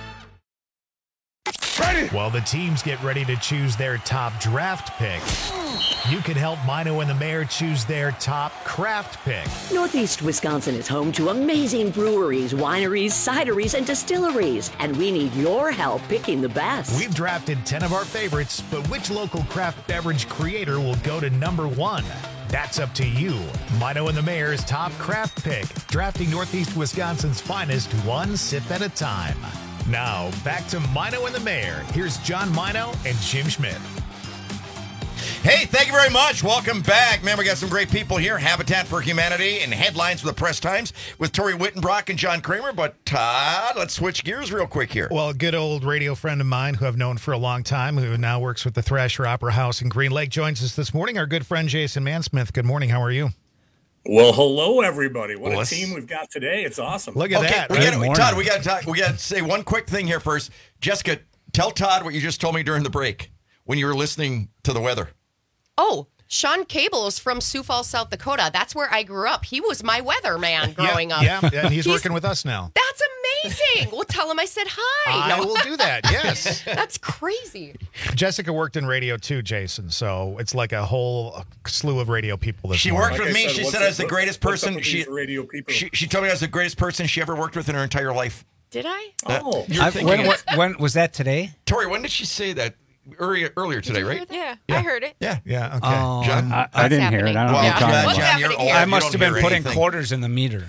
Ready. While the teams get ready to choose their top draft pick, you can help Mino and the Mayor choose their top craft pick. Northeast Wisconsin is home to amazing breweries, wineries, cideries, and distilleries, and we need your help picking the best. We've drafted ten of our favorites, but which local craft beverage creator will go to number one? That's up to you. Mino and the Mayor's top craft pick, drafting Northeast Wisconsin's finest one sip at a time. Now, back to Mino and the Mayor. Here's John Mino and Jim Schmidt. Hey, thank you very much. Welcome back. Man, we got some great people here. Habitat for Humanity and Headlines with the Press Times with Tori Wittenbrock and John Kramer. But, Todd, let's switch gears real quick here. Well, a good old radio friend of mine who I've known for a long time, who now works with the Thrasher Opera House in Green Lake, joins us this morning. Our good friend Jason Mansmith. Good morning. How are you? Well, hello, everybody. What Well, a team we've got today. It's awesome. Look at okay, that. we Good gotta, morning. Todd, we got to talk. We got to say one quick thing here first. Jessica, tell Todd what you just told me during the break when you were listening to the weather. Oh, Sean Cable is from Sioux Falls, South Dakota. That's where I grew up. He was my weatherman growing yeah, up. Yeah, and he's, he's working with us now. That's amazing. Well, tell him I said hi. I will do that, yes. That's crazy. Jessica worked in radio too, Jason, so it's like a whole slew of radio people this She morning. worked with me. She said I was the greatest person. She, radio people. she she told me I was the greatest person she ever worked with in her entire life. Did I? Oh, you're I- thinking when, it. when, when was that today? Tori, when did she say that? Earlier, earlier today, right? Yeah, Yeah. I heard it. Yeah. Yeah, okay. Oh, John? I, I didn't hear it. I don't Well, know. John, John, was. John, you're old. I You must don't have been hear putting anything. quarters in the meter.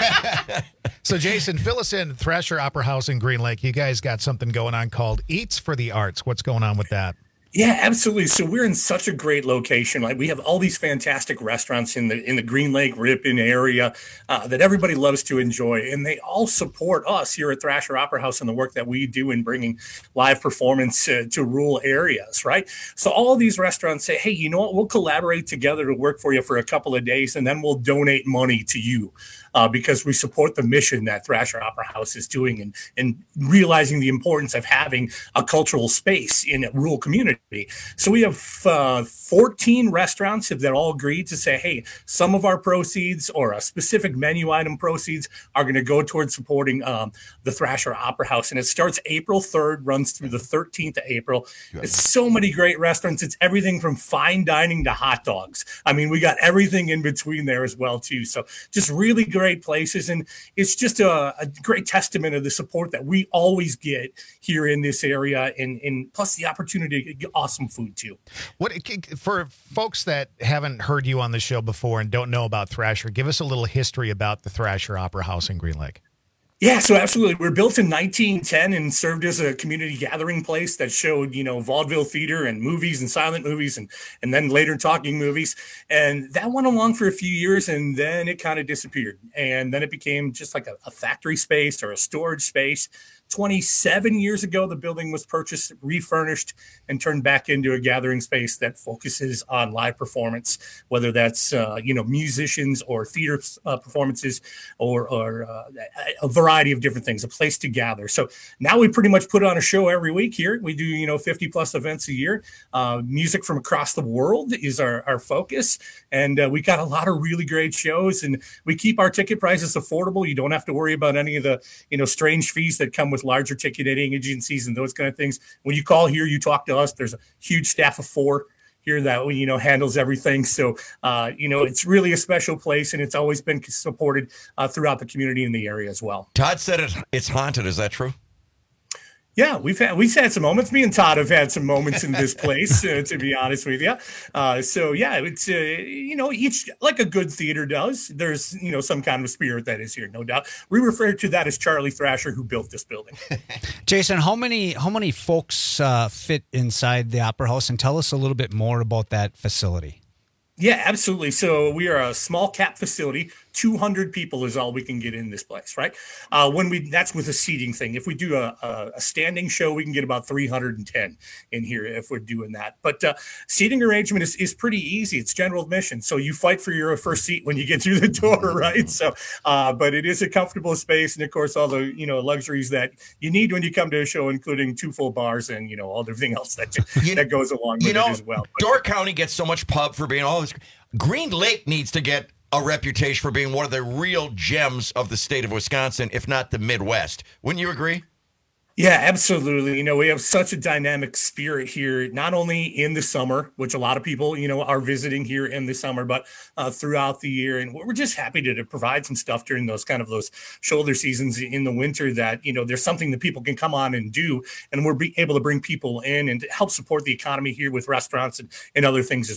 So, Jason, fill us in. Thrasher Opera House in Green Lake. You guys got something going on called Eats for the Arts. What's going on with that? Yeah, absolutely. So we're in such a great location. Like we have all these fantastic restaurants in the in the Green Lake Ripon area uh, that everybody loves to enjoy, and they all support us here at Thrasher Opera House and the work that we do in bringing live performance uh, to rural areas. Right. So all these restaurants say, "Hey, you know what? We'll collaborate together to work for you for a couple of days, and then we'll donate money to you." Uh, because we support the mission that Thrasher Opera House is doing and, and realizing the importance of having a cultural space in a rural community. So we have uh, fourteen restaurants that all agreed to say, hey, some of our proceeds or a specific menu item proceeds are going to go towards supporting um, the Thrasher Opera House. And it starts April third, runs through the thirteenth of April. Good. It's so many great restaurants. It's everything from fine dining to hot dogs. I mean, we got everything in between there as well, too. So just really great places, and it's just a, a great testament of the support that we always get here in this area, and, and plus the opportunity to get awesome food too. What for folks that haven't heard you on the show before and don't know about Thrasher, give us a little history about the Thrasher Opera House in Green Lake. Yeah, so absolutely. We were built in nineteen ten and served as a community gathering place that showed, you know, vaudeville theater and movies and silent movies and and then later talking movies. And that went along for a few years, and then it kind of disappeared. And then it became just like a, a factory space or a storage space. twenty-seven years ago, the building was purchased, refurnished, and turned back into a gathering space that focuses on live performance, whether that's, uh, you know, musicians or theater uh, performances or, or uh, a variety of different things, a place to gather. So now we pretty much put on a show every week here. We do, you know, fifty plus events a year. Uh, music from across the world is our, our focus. And uh, we got a lot of really great shows, and we keep our ticket prices affordable. You don't have to worry about any of the, you know, strange fees that come with larger ticketing agencies and those kind of things. When you call here, you talk to us. There's a huge staff of four here that, you know, handles everything. So, uh, you know, it's really a special place, and it's always been supported uh, throughout the community in the area as well. Todd said it, it's haunted. Is that true? Yeah, we've had we've had some moments. Me and Todd have had some moments in this place, uh, to be honest with you. Uh, so yeah, it's uh, you know, each like a good theater does. There's, you know, some kind of spirit that is here, no doubt. We refer to that as Charlie Thrasher, who built this building. Jason, how many how many folks uh, fit inside the Opera House, and tell us a little bit more about that facility. Yeah, absolutely. So we are a small cap facility. two hundred people is all we can get in this place, right? Uh, when we that's with a seating thing. If we do a, a, a standing show, we can get about three hundred ten in here if we're doing that. But uh, seating arrangement is, is pretty easy. It's general admission. So you fight for your first seat when you get through the door, right? So, uh, but it is a comfortable space. And of course, all the, you know, luxuries that you need when you come to a show, including two full bars and, you know, all everything else that, you, that goes along with you know, it as well. But, Door County gets so much pub for being all this. Green Lake needs to get a reputation for being one of the real gems of the state of Wisconsin, if not the Midwest. Wouldn't you agree? Yeah, absolutely. You know, we have such a dynamic spirit here, not only in the summer, which a lot of people, you know, are visiting here in the summer, but uh, throughout the year. And we're just happy to, to provide some stuff during those kind of those shoulder seasons in the winter that, you know, there's something that people can come on and do. And we're be able to bring people in and help support the economy here with restaurants and, and other things as well.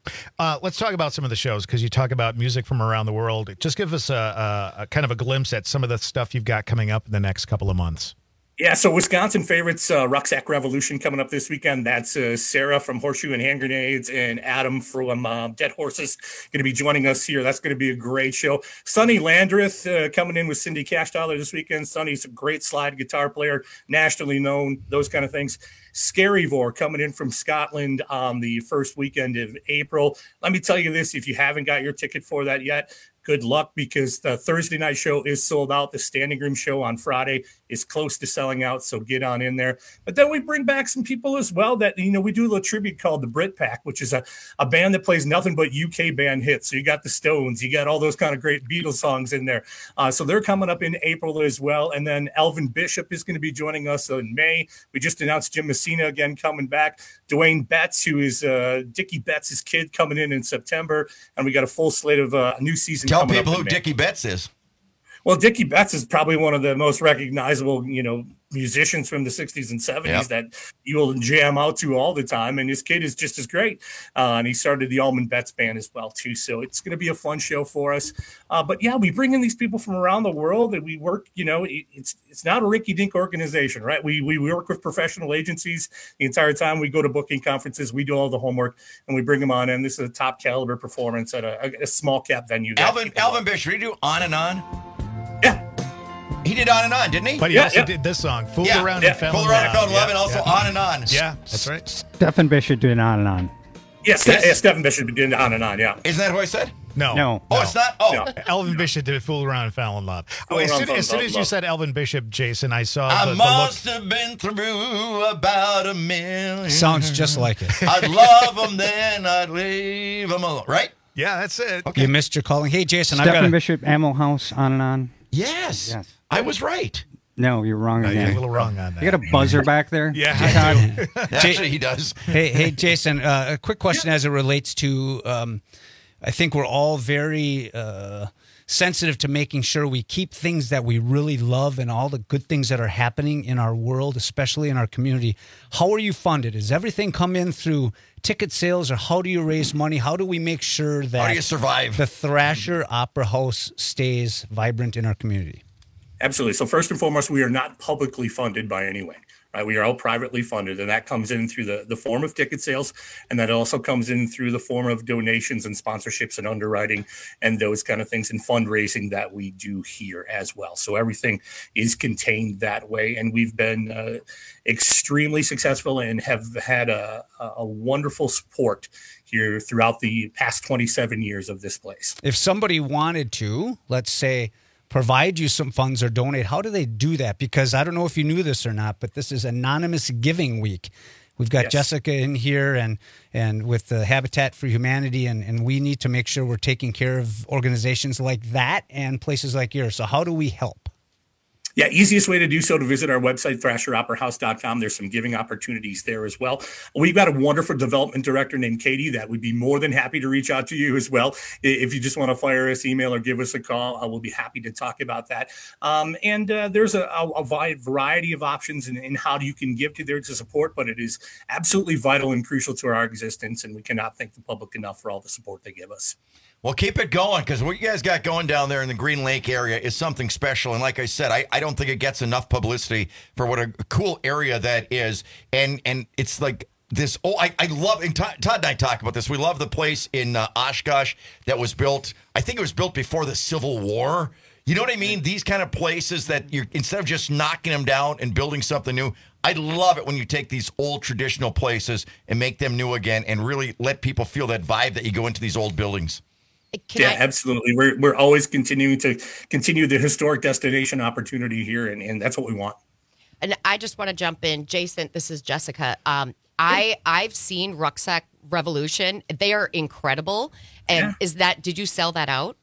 Uh, let's talk about some of the shows because you talk about music from around the world. Just give us a, a, a kind of a glimpse at some of the stuff you've got coming up in the next couple of months. Yeah, so Wisconsin favorites, uh, Rucksack Revolution coming up this weekend. That's uh, Sarah from Horseshoe and Hand Grenades and Adam from uh, Dead Horses going to be joining us here. That's going to be a great show. Sonny Landreth uh, coming in with Cindy Cashdollar this weekend. Sonny's a great slide guitar player, nationally known, those kind of things. Scaryvore coming in from Scotland on the first weekend of April. Let me tell you this, if you haven't got your ticket for that yet, good luck because the Thursday night show is sold out. The standing room show on Friday is close to selling out, so get on in there. But then we bring back some people as well that, you know, we do a little tribute called the Brit Pack, which is a, a band that plays nothing but U K band hits. So you got the Stones, you got all those kind of great Beatles songs in there. Uh, so they're coming up in April as well. And then Elvin Bishop is going to be joining us in May. We just announced Jim Messina again coming back. Dwayne Betts, who is uh, Dickie Betts' kid, coming in in September. And we got a full slate of uh, a new season. Tell people who Dickie Betts is. Well, Dickie Betts is probably one of the most recognizable, you know, musicians from the sixties and seventies Yep. that you will jam out to all the time. And his kid is just as great. Uh, and he started the Allman Betts band as well, too. So it's going to be a fun show for us. Uh, but yeah, we bring in these people from around the world and we work, you know, it, it's it's not a rinky-dink organization, right? We, we work with professional agencies the entire time. We go to booking conferences. We do all the homework and we bring them on in. This is a top caliber performance at a, a small cap venue. that Alvin people Alvin love. Bishop, did he do On and On? Yeah. He did On and On, didn't he? But he Yeah, also yeah. did this song, Fooled Yeah, Around yeah, and Fell Fooled in Around Love. and Fell in Love, Yeah, and also yeah. On and On. Yeah, that's right. Stephen Bishop doing on and on. Yes, Yes. yeah, Stephen Bishop did on and on, yeah. Isn't that who I said? No. No. Oh, it's not? Oh. No. Elvin Bishop did Fool Around and Fell in Love. Oh, as Around, soon, Fell in as, soon Love, as you love. said Elvin Bishop, Jason, I saw I the, the must look. have been through about a million. Sounds just like it. I'd love them, then I'd leave them alone. Right? Yeah, that's it. You missed your calling. Hey, Jason, I've Stephen got a, Bishop, Ammo House, on and on. Yes. Yes. I was right. No, you're wrong No, you're again. a little wrong on that. You got a buzzer back there? Yeah, I do. Actually, he does. hey, hey, Jason, uh, a quick question as it relates to, um, I think we're all very uh, sensitive to making sure we keep things that we really love and all the good things that are happening in our world, especially in our community. How are you funded? Does everything come in through ticket sales, or how do you raise money? How do we make sure that How do you survive? the Thrasher Opera House stays vibrant in our community? Absolutely. So first and foremost, we are not publicly funded by anyone, right? We are all privately funded, and that comes in through the, the form of ticket sales, and that also comes in through the form of donations and sponsorships and underwriting and those kind of things and fundraising that we do here as well. So everything is contained that way, and we've been uh, extremely successful and have had a, a wonderful support here throughout the past twenty-seven years of this place. If somebody wanted to, let's say, provide you some funds or donate, how do they do that? Because I don't know if you knew this or not, but this is Anonymous Giving Week. We've got Yes. Jessica in here and and with the Habitat for Humanity, and, and we need to make sure we're taking care of organizations like that and places like yours. So how do we help? Yeah, easiest way to do so to visit our website, thrasher opera house dot com. There's some giving opportunities there as well. We've got a wonderful development director named Katie that would be more than happy to reach out to you as well. If you just want to fire us email or give us a call, I will be happy to talk about that. Um, and uh, there's a, a, a wide variety of options in, in how you can give to there to support, but it is absolutely vital and crucial to our existence, and we cannot thank the public enough for all the support they give us. Well, keep it going, because what you guys got going down there in the Green Lake area is something special. And like I said, I, I don't think it gets enough publicity for what a cool area that is. And and it's like this, oh, I, I love, and Todd, Todd and I talk about this. We love the place in uh, Oshkosh that was built, I think it was built before the Civil War. You know what I mean? These kind of places that you're, instead of just knocking them down and building something new, I love it when you take these old traditional places and make them new again and really let people feel that vibe that you go into these old buildings. Can yeah, I- absolutely. We're we're always continuing to continue the historic destination opportunity here, and, and that's what we want. And I just want to jump in, Jason. This is Jessica. Um, I I've seen Rucksack Revolution. They are incredible. And Yeah. is that? Did you sell that out?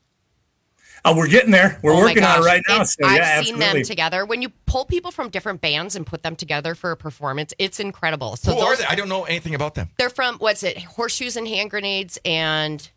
Oh, we're getting there. We're Oh my working on it gosh. right now. It's- So I've yeah, seen absolutely. them together. When you pull people from different bands and put them together for a performance, it's incredible. So Who are those, they? I don't know anything about them. They're from what's it? Horseshoes and Hand Grenades and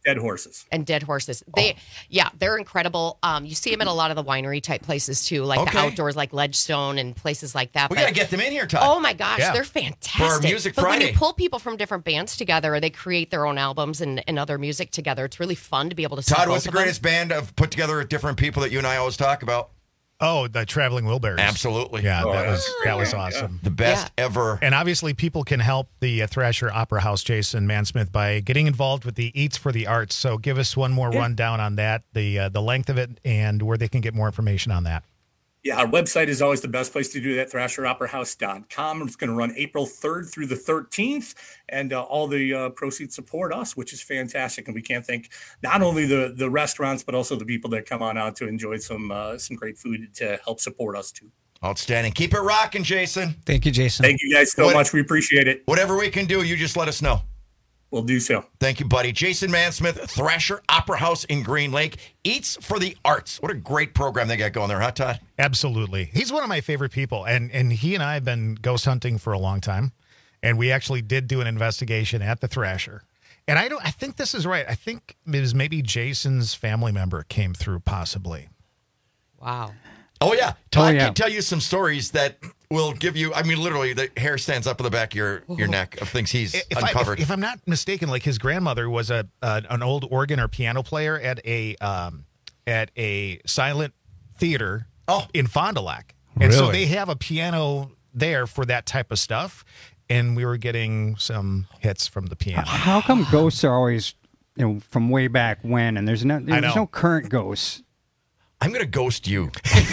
Dead Horses. And Dead Horses. They, yeah, they're incredible. Um, you see them at a lot of the winery type places too, like Okay. the outdoors, like Ledgestone and places like that. We But- got to get them in here, Todd. Oh my gosh, Yeah. they're fantastic. For our Music but when Friday. you pull people from different bands together, they create their own albums and, and other music together. It's really fun to be able to see Todd, both what's the of them. greatest band of put together with different people that you and I always talk about? Oh, the Traveling Wilburys. Absolutely. Yeah, Oh, that yeah. was that was Yeah. awesome. The best ever. And obviously, people can help the uh, Thrasher Opera House, Jason Mansmith, by getting involved with the Eats for the Arts. So, give us one more rundown on that, the uh, the length of it, and where they can get more information on that. Yeah, our website is always the best place to do that, thrasher opera house dot com. It's going to run April third through the thirteenth, and uh, all the uh, proceeds support us, which is fantastic. And we can't thank not only the, the restaurants, but also the people that come on out to enjoy some uh, some great food to help support us, too. Outstanding. Keep it rocking, Jason. Thank you, Jason. Thank you guys so What- much. We appreciate it. Whatever we can do, you just let us know. We'll do so. Thank you, buddy. Jason Mansmith, Thrasher Opera House in Green Lake. Eats for the Arts. What a great program they got going there, huh, Todd? Absolutely. He's one of my favorite people, and and he and I have been ghost hunting for a long time, and we actually did do an investigation at the Thrasher. And I don't. I think this is right. I think it was maybe Jason's family member came through, possibly. Wow. Oh, yeah. Todd Oh, yeah. can tell you some stories that will give you, I mean, literally, the hair stands up on the back of your, your neck of things he's If, I, uncovered. if, if I'm not mistaken, like his grandmother was a uh, an old organ or piano player at a um, at a silent theater in Fond du Lac, and so Really? they have a piano there for that type of stuff. And we were getting some hits from the piano. How come ghosts are always, you know, from way back when, and there's no there's know. no current ghosts? I'm going to ghost you. when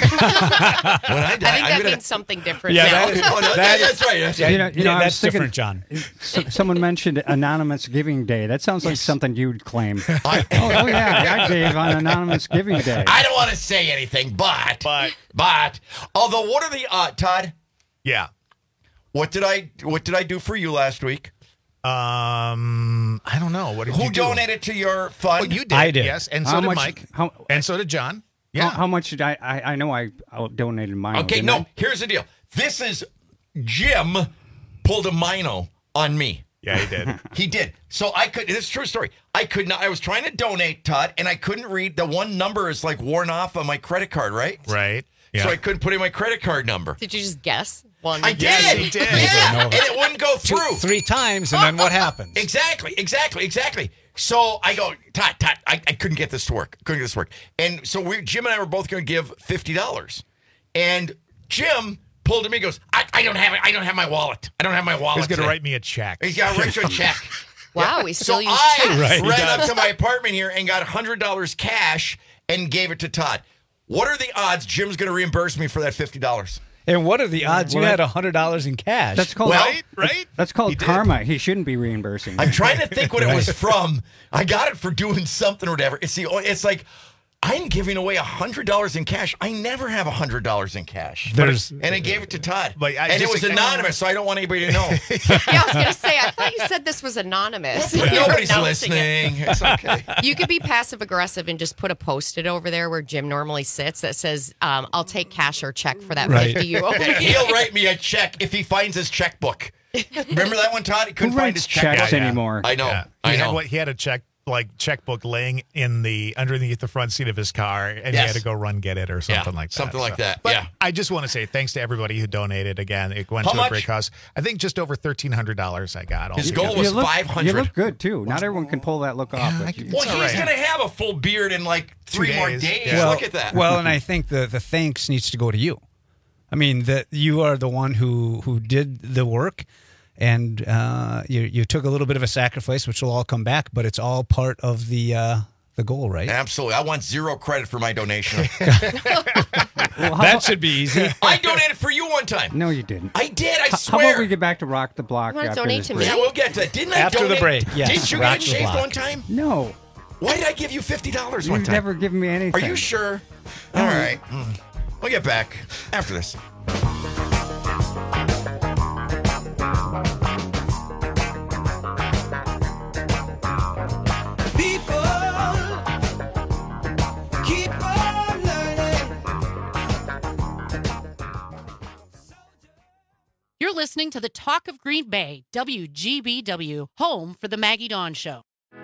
I die, I think I'm that gonna, means something different Yeah, now. that is- Oh, no, that yeah, is- that's right. That's Yeah, right. You know, you know, yeah, I was that's thinking- different, John. So, someone mentioned Anonymous Giving Day. That sounds like something you'd claim. oh, oh, yeah, I gave on Anonymous Giving Day. I don't want to say anything, but, But but, although, what are the, uh, Todd, yeah, what did I, what did I do for you last week? um, I don't know. What did Who you do? donated to your fund? Well, you did. I did. Yes, and so How did much- Mike, how- and so did John. How, Yeah. how much did I, I? I know I out- donated mine. Okay, didn't no, I? here's the deal. This is Jim pulled a mino on me. Yeah, he did. He did. So I could, this is a true story. I could not, I was trying to donate, Todd, and I couldn't read. The one number is like worn off on my credit card, right? Right. Yeah. So I couldn't put in my credit card number. Did you just guess one? I did. Yes, he did. Yeah, and it wouldn't go Two, through. three times, and then what happens? Exactly, exactly, exactly. So I go, Todd, Todd, I, I couldn't get this to work. Couldn't get this to work. And so we, Jim and I were both going to give fifty dollars. And Jim pulled to me and goes, I, I don't have it. I don't have my wallet. I don't have my wallet. He's going to today." write me a check. He's got to write you a check. Wow, we still So use I checks. Right, he ran up does. to my apartment here and got one hundred dollars cash and gave it to Todd. What are the odds Jim's going to reimburse me for that fifty dollars? And what are the odds Well, you that- had one hundred dollars in cash? That's called Well, Right? Right? That's called karma. He shouldn't be reimbursing. I'm trying to think what it was from. I got it for doing something or whatever. It's the, it's like I'm giving away one hundred dollars in cash. I never have one hundred dollars in cash. There's- and I gave it to Todd. But I and it just- was anonymous, so I don't want anybody to know. Yeah, I was going to say, I thought you said this was anonymous. But You were nobody's announcing it. listening. It's okay. You could be passive aggressive and just put a post-it over there where Jim normally sits that says, um, I'll take cash or check for that Right. fifty you owe me. He'll write me a check if he finds his checkbook. Remember that one, Todd? He couldn't Who find writes his checkbook. checks anymore? I know. Yeah. I He had, know. what- he had a check like checkbook laying in the underneath the front seat of his car, and he Yes. had to go run get it or something Yeah, like that. something like that, But yeah. I just want to say thanks to everybody who donated. Again, it went How to much? a great cause. I think just over thirteen hundred dollars. I got. His altogether. goal was you look, five hundred. You look good too. Not everyone can pull that look off. but you- Well, It's all he's right. going to have a full beard in like three Two more days. days. Yeah. Look at that. Well, and I think the the thanks needs to go to you. I mean, that you are the one who who did the work, and uh, you you took a little bit of a sacrifice, which will all come back, but it's all part of the uh, the goal, right? Absolutely. I want zero credit for my donation. Well, how That about- should be easy. I donated for you one time. No, you didn't. I did. I How swear. about we get back to Rock the Block You wanna after donate this to break? me? Yeah, we'll get to that. Didn't I After the donate? break, yes, Didn't you rock get the shaved block. one time? No, Why did I give you fifty dollars one you've time? never given me Are anything. you sure? All right. Mm. We'll get back after this. People keep on learning. You're listening to the Talk of Green Bay, W G B W, home for the Maggie Dawn Show.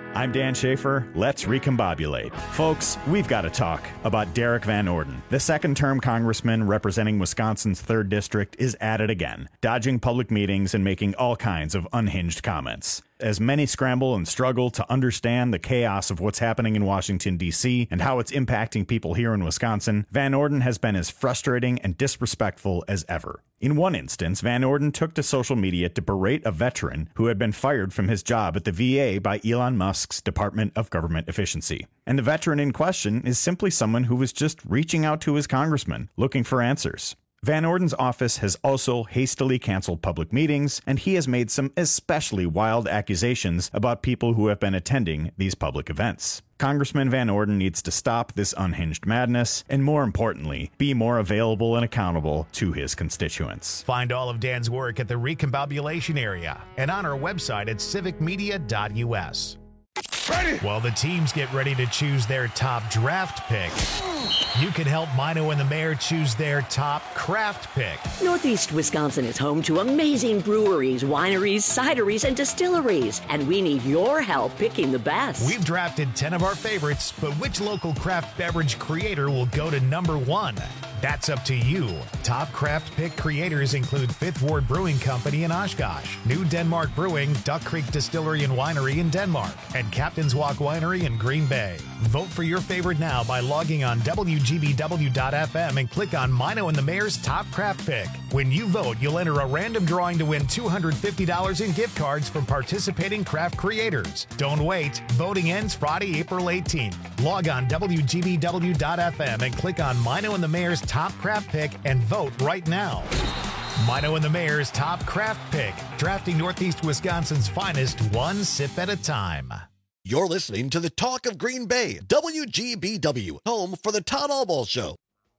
I'm Dan Schaefer. Let's recombobulate. Folks, we've got to talk about Derek Van Orden. The second-term congressman representing Wisconsin's third District is at it again, dodging public meetings and making all kinds of unhinged comments. As many scramble and struggle to understand the chaos of what's happening in Washington, D C, and how it's impacting people here in Wisconsin, Van Orden has been as frustrating and disrespectful as ever. In one instance, Van Orden took to social media to berate a veteran who had been fired from his job at the V A by Elon Musk's Department of Government Efficiency. And the veteran in question is simply someone who was just reaching out to his congressman, looking for answers. Van Orden's office has also hastily canceled public meetings, and he has made some especially wild accusations about people who have been attending these public events. Congressman Van Orden needs to stop this unhinged madness, and more importantly, be more available and accountable to his constituents. Find all of Dan's work at the Recombobulation area and on our website at civic media dot U S. Ready. While the teams get ready to choose their top draft pick, you can help Mino and the Mayor choose their top craft pick. Northeast Wisconsin is home to amazing breweries, wineries, cideries, and distilleries, and we need your help picking the best. We've drafted ten of our favorites, but which local craft beverage creator will go to number one? That's up to you. Top craft pick creators include Fifth Ward Brewing Company in Oshkosh, New Denmark Brewing, Duck Creek Distillery and Winery in Denmark, and Captain's Walk Winery in Green Bay. Vote for your favorite now by logging on W G B W dot F M and click on Mino and the Mayor's Top Craft Pick. When you vote, you'll enter a random drawing to win two hundred fifty dollars in gift cards from participating craft creators. Don't wait. Voting ends Friday, April eighteenth. Log on W G B W dot F M and click on Mino and the Mayor's Top Craft Pick and vote right now. Mino and the Mayor's Top Craft Pick, drafting Northeast Wisconsin's finest one sip at a time. You're listening to the Talk of Green Bay, W G B W, home for the Todd Allball Show.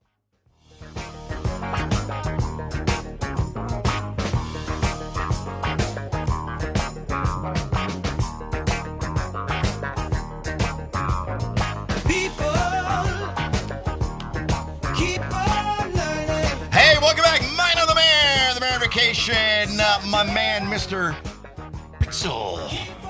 Hey, welcome back. Mino the Mayor, the Mayor on vacation. Uh, my man, Mister Pitzel.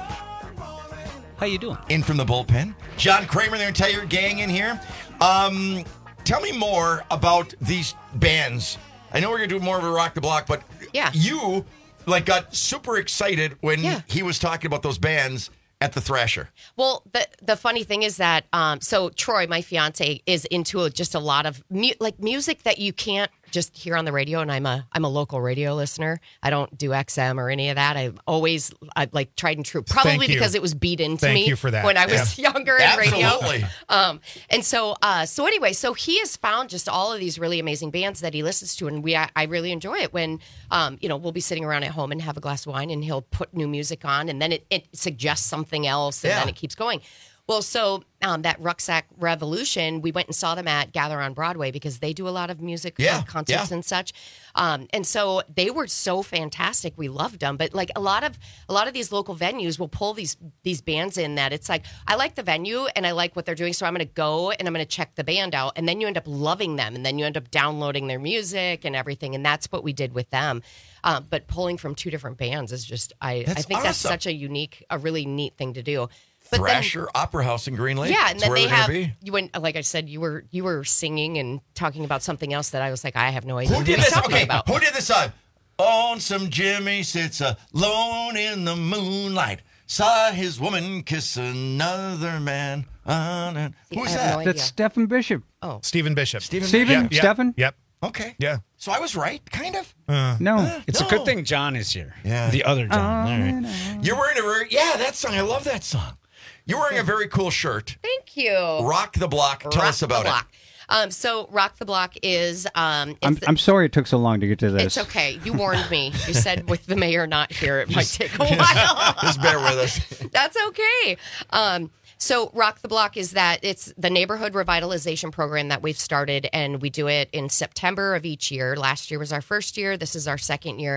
How you doing? In from the bullpen. John Kramer, their entire gang in here. Um, tell me more about these bands. I know we're going to do more of a Rock the Block, but yeah. you like got super excited when Yeah. he was talking about those bands at the Thrasher. Well, the the funny thing is that um, so Troy, my fiance, is into a, just a lot of mu- like music that you can't just hear on the radio. And I'm a I'm a local radio listener. I don't do X M or any of that. I always I like tried and true. Probably Thank you. because it was beat into Thank me you for that. when I was Yeah. younger in Absolutely. radio. Um, and so uh, so anyway, so he has found just all of these really amazing bands that he listens to, and we I, I really enjoy it when um, you know we'll be sitting around at home and have a glass of wine, and he'll put new music on, and then it, it suggests something else, and Yeah. then it keeps going. Well, so um, that Rucksack Revolution, we went and saw them at Gather on Broadway because they do a lot of music Yeah, uh, concerts yeah. and such. Um, and so they were so fantastic. We loved them. But like a lot of a lot of these local venues will pull these these bands in that it's like, I like the venue and I like what they're doing, so I'm going to go and I'm going to check the band out. And then you end up loving them, and then you end up downloading their music and everything. And that's what we did with them. Um, but pulling from two different bands is just, I, I That's think that's awesome. such a unique, a really neat thing to do. But then- Thrasher Opera House in Green Lake. yeah, and That's then where they they're gonna have be. you went like I said, you were you were singing and talking about something else that I was like, I have no idea Who what did he's this? talking Okay, about. who did this song? On some Jimmy sits alone in the moonlight. Saw his woman kiss another man. On and... Who's I have that? no idea. That's Stephen Bishop. Oh, Stephen Bishop. Stephen Stephen? Yep, yep, Stephen? Yep. Okay. Yeah. So I was right, kind of. Uh, No. It's No. a good thing John is here. Yeah. The other John. All right. You're wearing a very yeah, that song. I love that song. You're wearing a very cool shirt. Thank you. Rock the Block. Tell Rock us about the it. Block. Um, so Rock the Block is um, it's I'm, the- I'm sorry it took so long to get to this. it's okay. You warned me. You said with the mayor not here, it might take a while. Just bear with us. That's okay. Um, so Rock the Block is that it's the neighborhood revitalization program that we've started, and we do it in September of each year. Last year was our first year. This is our second year.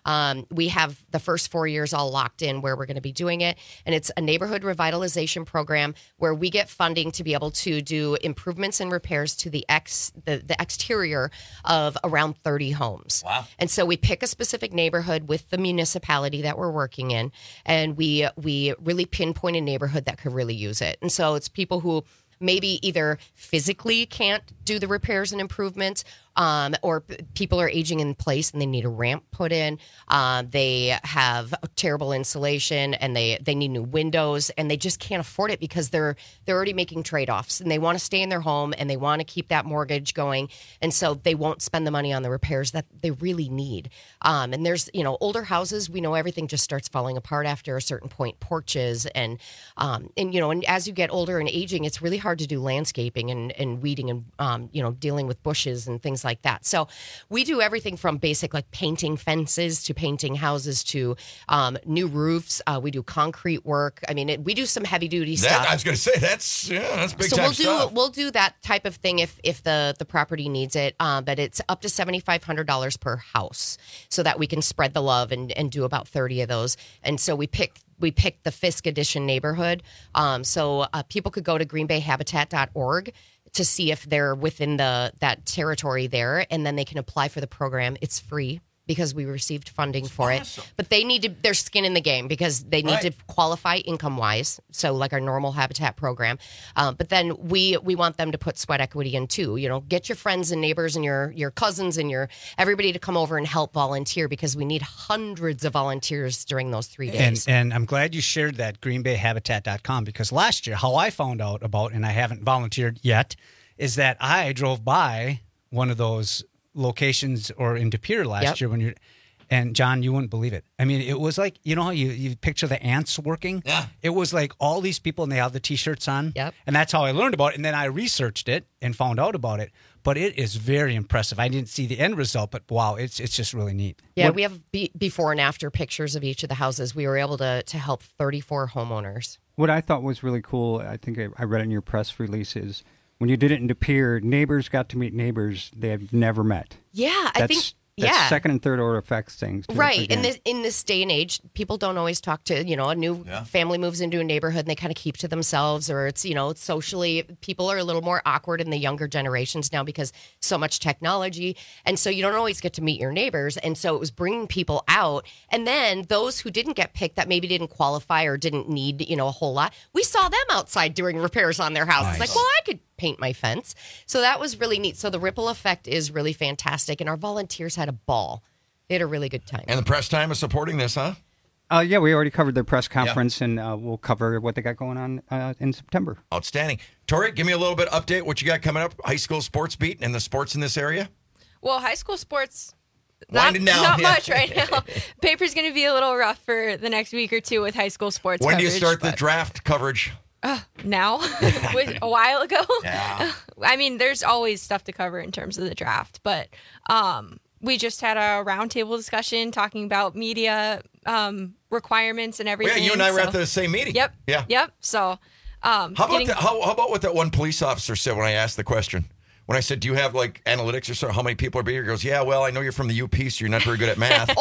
Um, we have the first four years all locked in where we're going to be doing it. And it's a neighborhood revitalization program where we get funding to be able to do improvements and repairs to the ex the, the exterior of around thirty homes. Wow. And so we pick a specific neighborhood with the municipality that we're working in, and we we really pinpoint a neighborhood that could really use it. And so it's people who maybe either physically can't do the repairs and improvements, um, or p- people are aging in place and they need a ramp put in. Um, they have terrible insulation and they, they need new windows, and they just can't afford it because they're they're already making trade-offs, and they want to stay in their home and they want to keep that mortgage going, and so they won't spend the money on the repairs that they really need. Um, and there's, you know, older houses, we know everything just starts falling apart after a certain point, porches and um, and you know, and as you get older and aging, it's really hard to do landscaping and, and weeding and um, you know, dealing with bushes and things like that. So we do everything from basic like painting fences to painting houses to um, new roofs. Uh, we do concrete work. I mean, it, we do some heavy duty That, stuff. I was going to say that's yeah, that's big so time we'll do stuff. we'll do that type of thing if if the the property needs it. Um, but it's up to seventy five hundred dollars per house, so that we can spread the love and and do about thirty of those. And so we pick. We picked the Fisk Edition neighborhood. Um, so uh, people could go to green bay habitat dot org to see if they're within the that territory there, and then they can apply for the program. It's free because we received funding for awesome. it. But they need to, their skin in the game because they need Right. to qualify income-wise, so like our normal Habitat program. Um, but then we we want them to put sweat equity in too. You know, get your friends and neighbors and your your cousins and your everybody to come over and help volunteer because we need hundreds of volunteers during those three And, days. and I'm glad you shared that green bay habitat dot com, because last year, how I found out about, and I haven't volunteered yet, is that I drove by one of those locations or in De Pere last Yep. year when you're, and John, you wouldn't believe it. I mean, it was like, you know how you, you picture the ants working? Yeah. It was like all these people and they have the T-shirts on. Yep. And that's how I learned about it. And then I researched it and found out about it. But it is very impressive. I didn't see the end result, but wow, it's it's just really neat. Yeah, What- we have be, before and after pictures of each of the houses. We were able to to help thirty-four homeowners. What I thought was really cool, I think I, I read it in your press release, is when you did it in De Pere, neighbors got to meet neighbors they had never met. Yeah, I That's, think that's yeah. second and third order effects things. too, Right. again. In this in this day and age, people don't always talk to, you know, a new Yeah. family moves into a neighborhood and they kind of keep to themselves, or it's, you know, it's socially, people are a little more awkward in the younger generations now because so much technology. And so you don't always get to meet your neighbors. And so it was bringing people out. And then those who didn't get picked that maybe didn't qualify or didn't need, you know, a whole lot, we saw them outside doing repairs on their houses. Nice. Like, well, I could paint my fence. So that was really neat. So the ripple effect is really fantastic. And our volunteers had a ball. They had a really good time. And the press time is supporting this, huh? Uh, yeah, we already covered their press conference, and uh, we'll cover what they got going on uh, in September. Outstanding. Tori, give me a little bit of update. What you got coming up? High school sports beat and the sports in this area? Well, high school sports, not, Winding down, not yeah. much right now. Paper's going to be a little rough for the next week or two with high school sports When do you coverage, start the but- draft coverage? Uh, now? Which- a while ago? Yeah. I mean, there's always stuff to cover in terms of the draft, but um, we just had a roundtable discussion talking about media um, requirements and Well, everything. yeah, you and I were so- at the same meeting. Yep. Yeah. Yep. So, um, How about, getting- the, how, how about what that one police officer said when I asked the question? When I said, do you have like analytics or so? How many people are being here? He goes, yeah, well, I know you're from the U P, so you're not very good at math.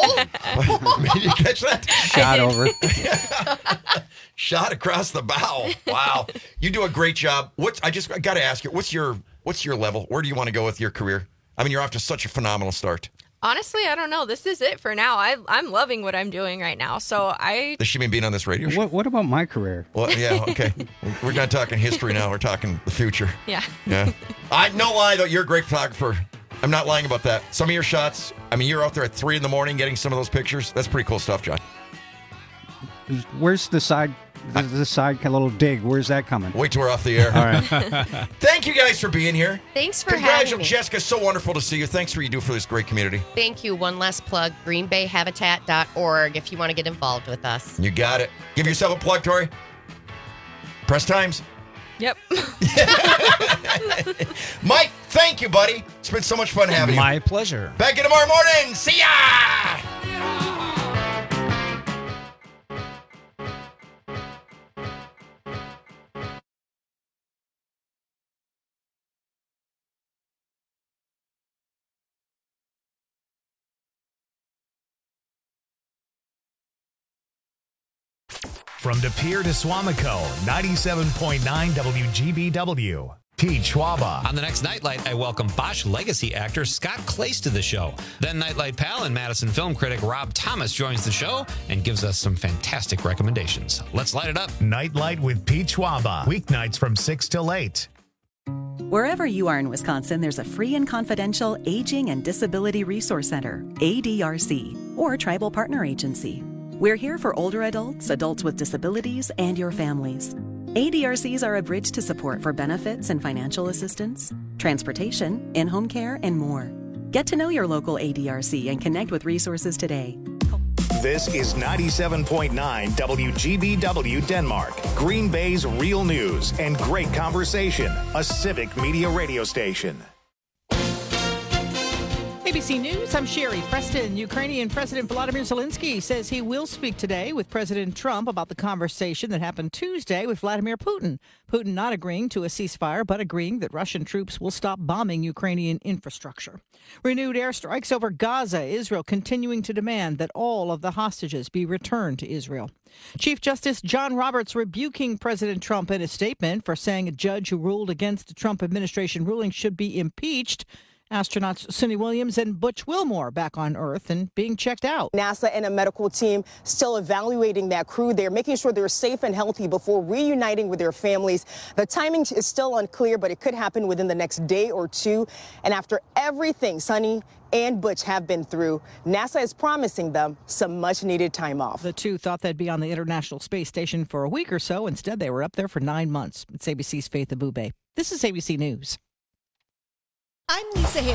oh, did you catch that? Shot over. Shot across the bow. Wow. You do a great job. What's I just I got to ask you, what's your what's your level? Where do you want to go with your career? I mean, you're off to such a phenomenal start. Honestly, I don't know. This is it for now. I, I'm loving what I'm doing right now. So I Does she mean being on this radio show? What, what about my career? Well, yeah, okay. We're not talking history now. We're talking the future. Yeah. Yeah. I no lie though. You're a great photographer. I'm not lying about that. Some of your shots. I mean, you're out there at three in the morning getting some of those pictures. That's pretty cool stuff, John. Where's the side, the, the side little dig? Where's that coming? Wait till we're off the air. All right. Thank you guys for being here. Thanks for having Congratulations, me. Jessica. So wonderful to see you. Thanks for what you do for this great community. Thank you. One last plug, green bay habitat dot org if you want to get involved with us. You got it. Give yourself a plug, Tori. Press Times. Yep. Mike, thank you, buddy. It's been so much fun having you. My pleasure. Back in tomorrow morning. See ya! From De Pere to Swamico, ninety-seven point nine W G B W. Pete Schwaba. On the next Nightlight, I welcome Bosch legacy actor Scott Clace to the show. Then Nightlight pal and Madison film critic Rob Thomas joins the show and gives us some fantastic recommendations. Let's light it up. Nightlight with Pete Schwaba. Weeknights from six till eight. Wherever you are in Wisconsin, there's a free and confidential Aging and Disability Resource Center, A D R C, or Tribal Partner Agency. We're here for older adults, adults with disabilities, and your families. A D R Cs are a bridge to support for benefits and financial assistance, transportation, in-home care, and more. Get to know your local A D R C and connect with resources today. This is ninety-seven point nine W G B W Denmark, Green Bay's real news and great conversation, a civic media radio station. A B C News, I'm Sherry Preston. Ukrainian President Volodymyr Zelensky says he will speak today with President Trump about the conversation that happened Tuesday with Vladimir Putin. Putin not agreeing to a ceasefire, but agreeing that Russian troops will stop bombing Ukrainian infrastructure. Renewed airstrikes over Gaza, Israel continuing to demand that all of the hostages be returned to Israel. Chief Justice John Roberts rebuking President Trump in a statement for saying a judge who ruled against the Trump administration ruling should be impeached. Astronauts Suni Williams and Butch Wilmore back on Earth and being checked out. NASA and a medical team still evaluating that crew. They're making sure they're safe and healthy before reuniting with their families. The timing is still unclear, but it could happen within the next day or two. And after everything Suni and Butch have been through, NASA is promising them some much-needed time off. The two thought they'd be on the International Space Station for a week or so. Instead, they were up there for nine months. It's A B C's Faith Abube. This is A B C News. I'm Lisa Hale.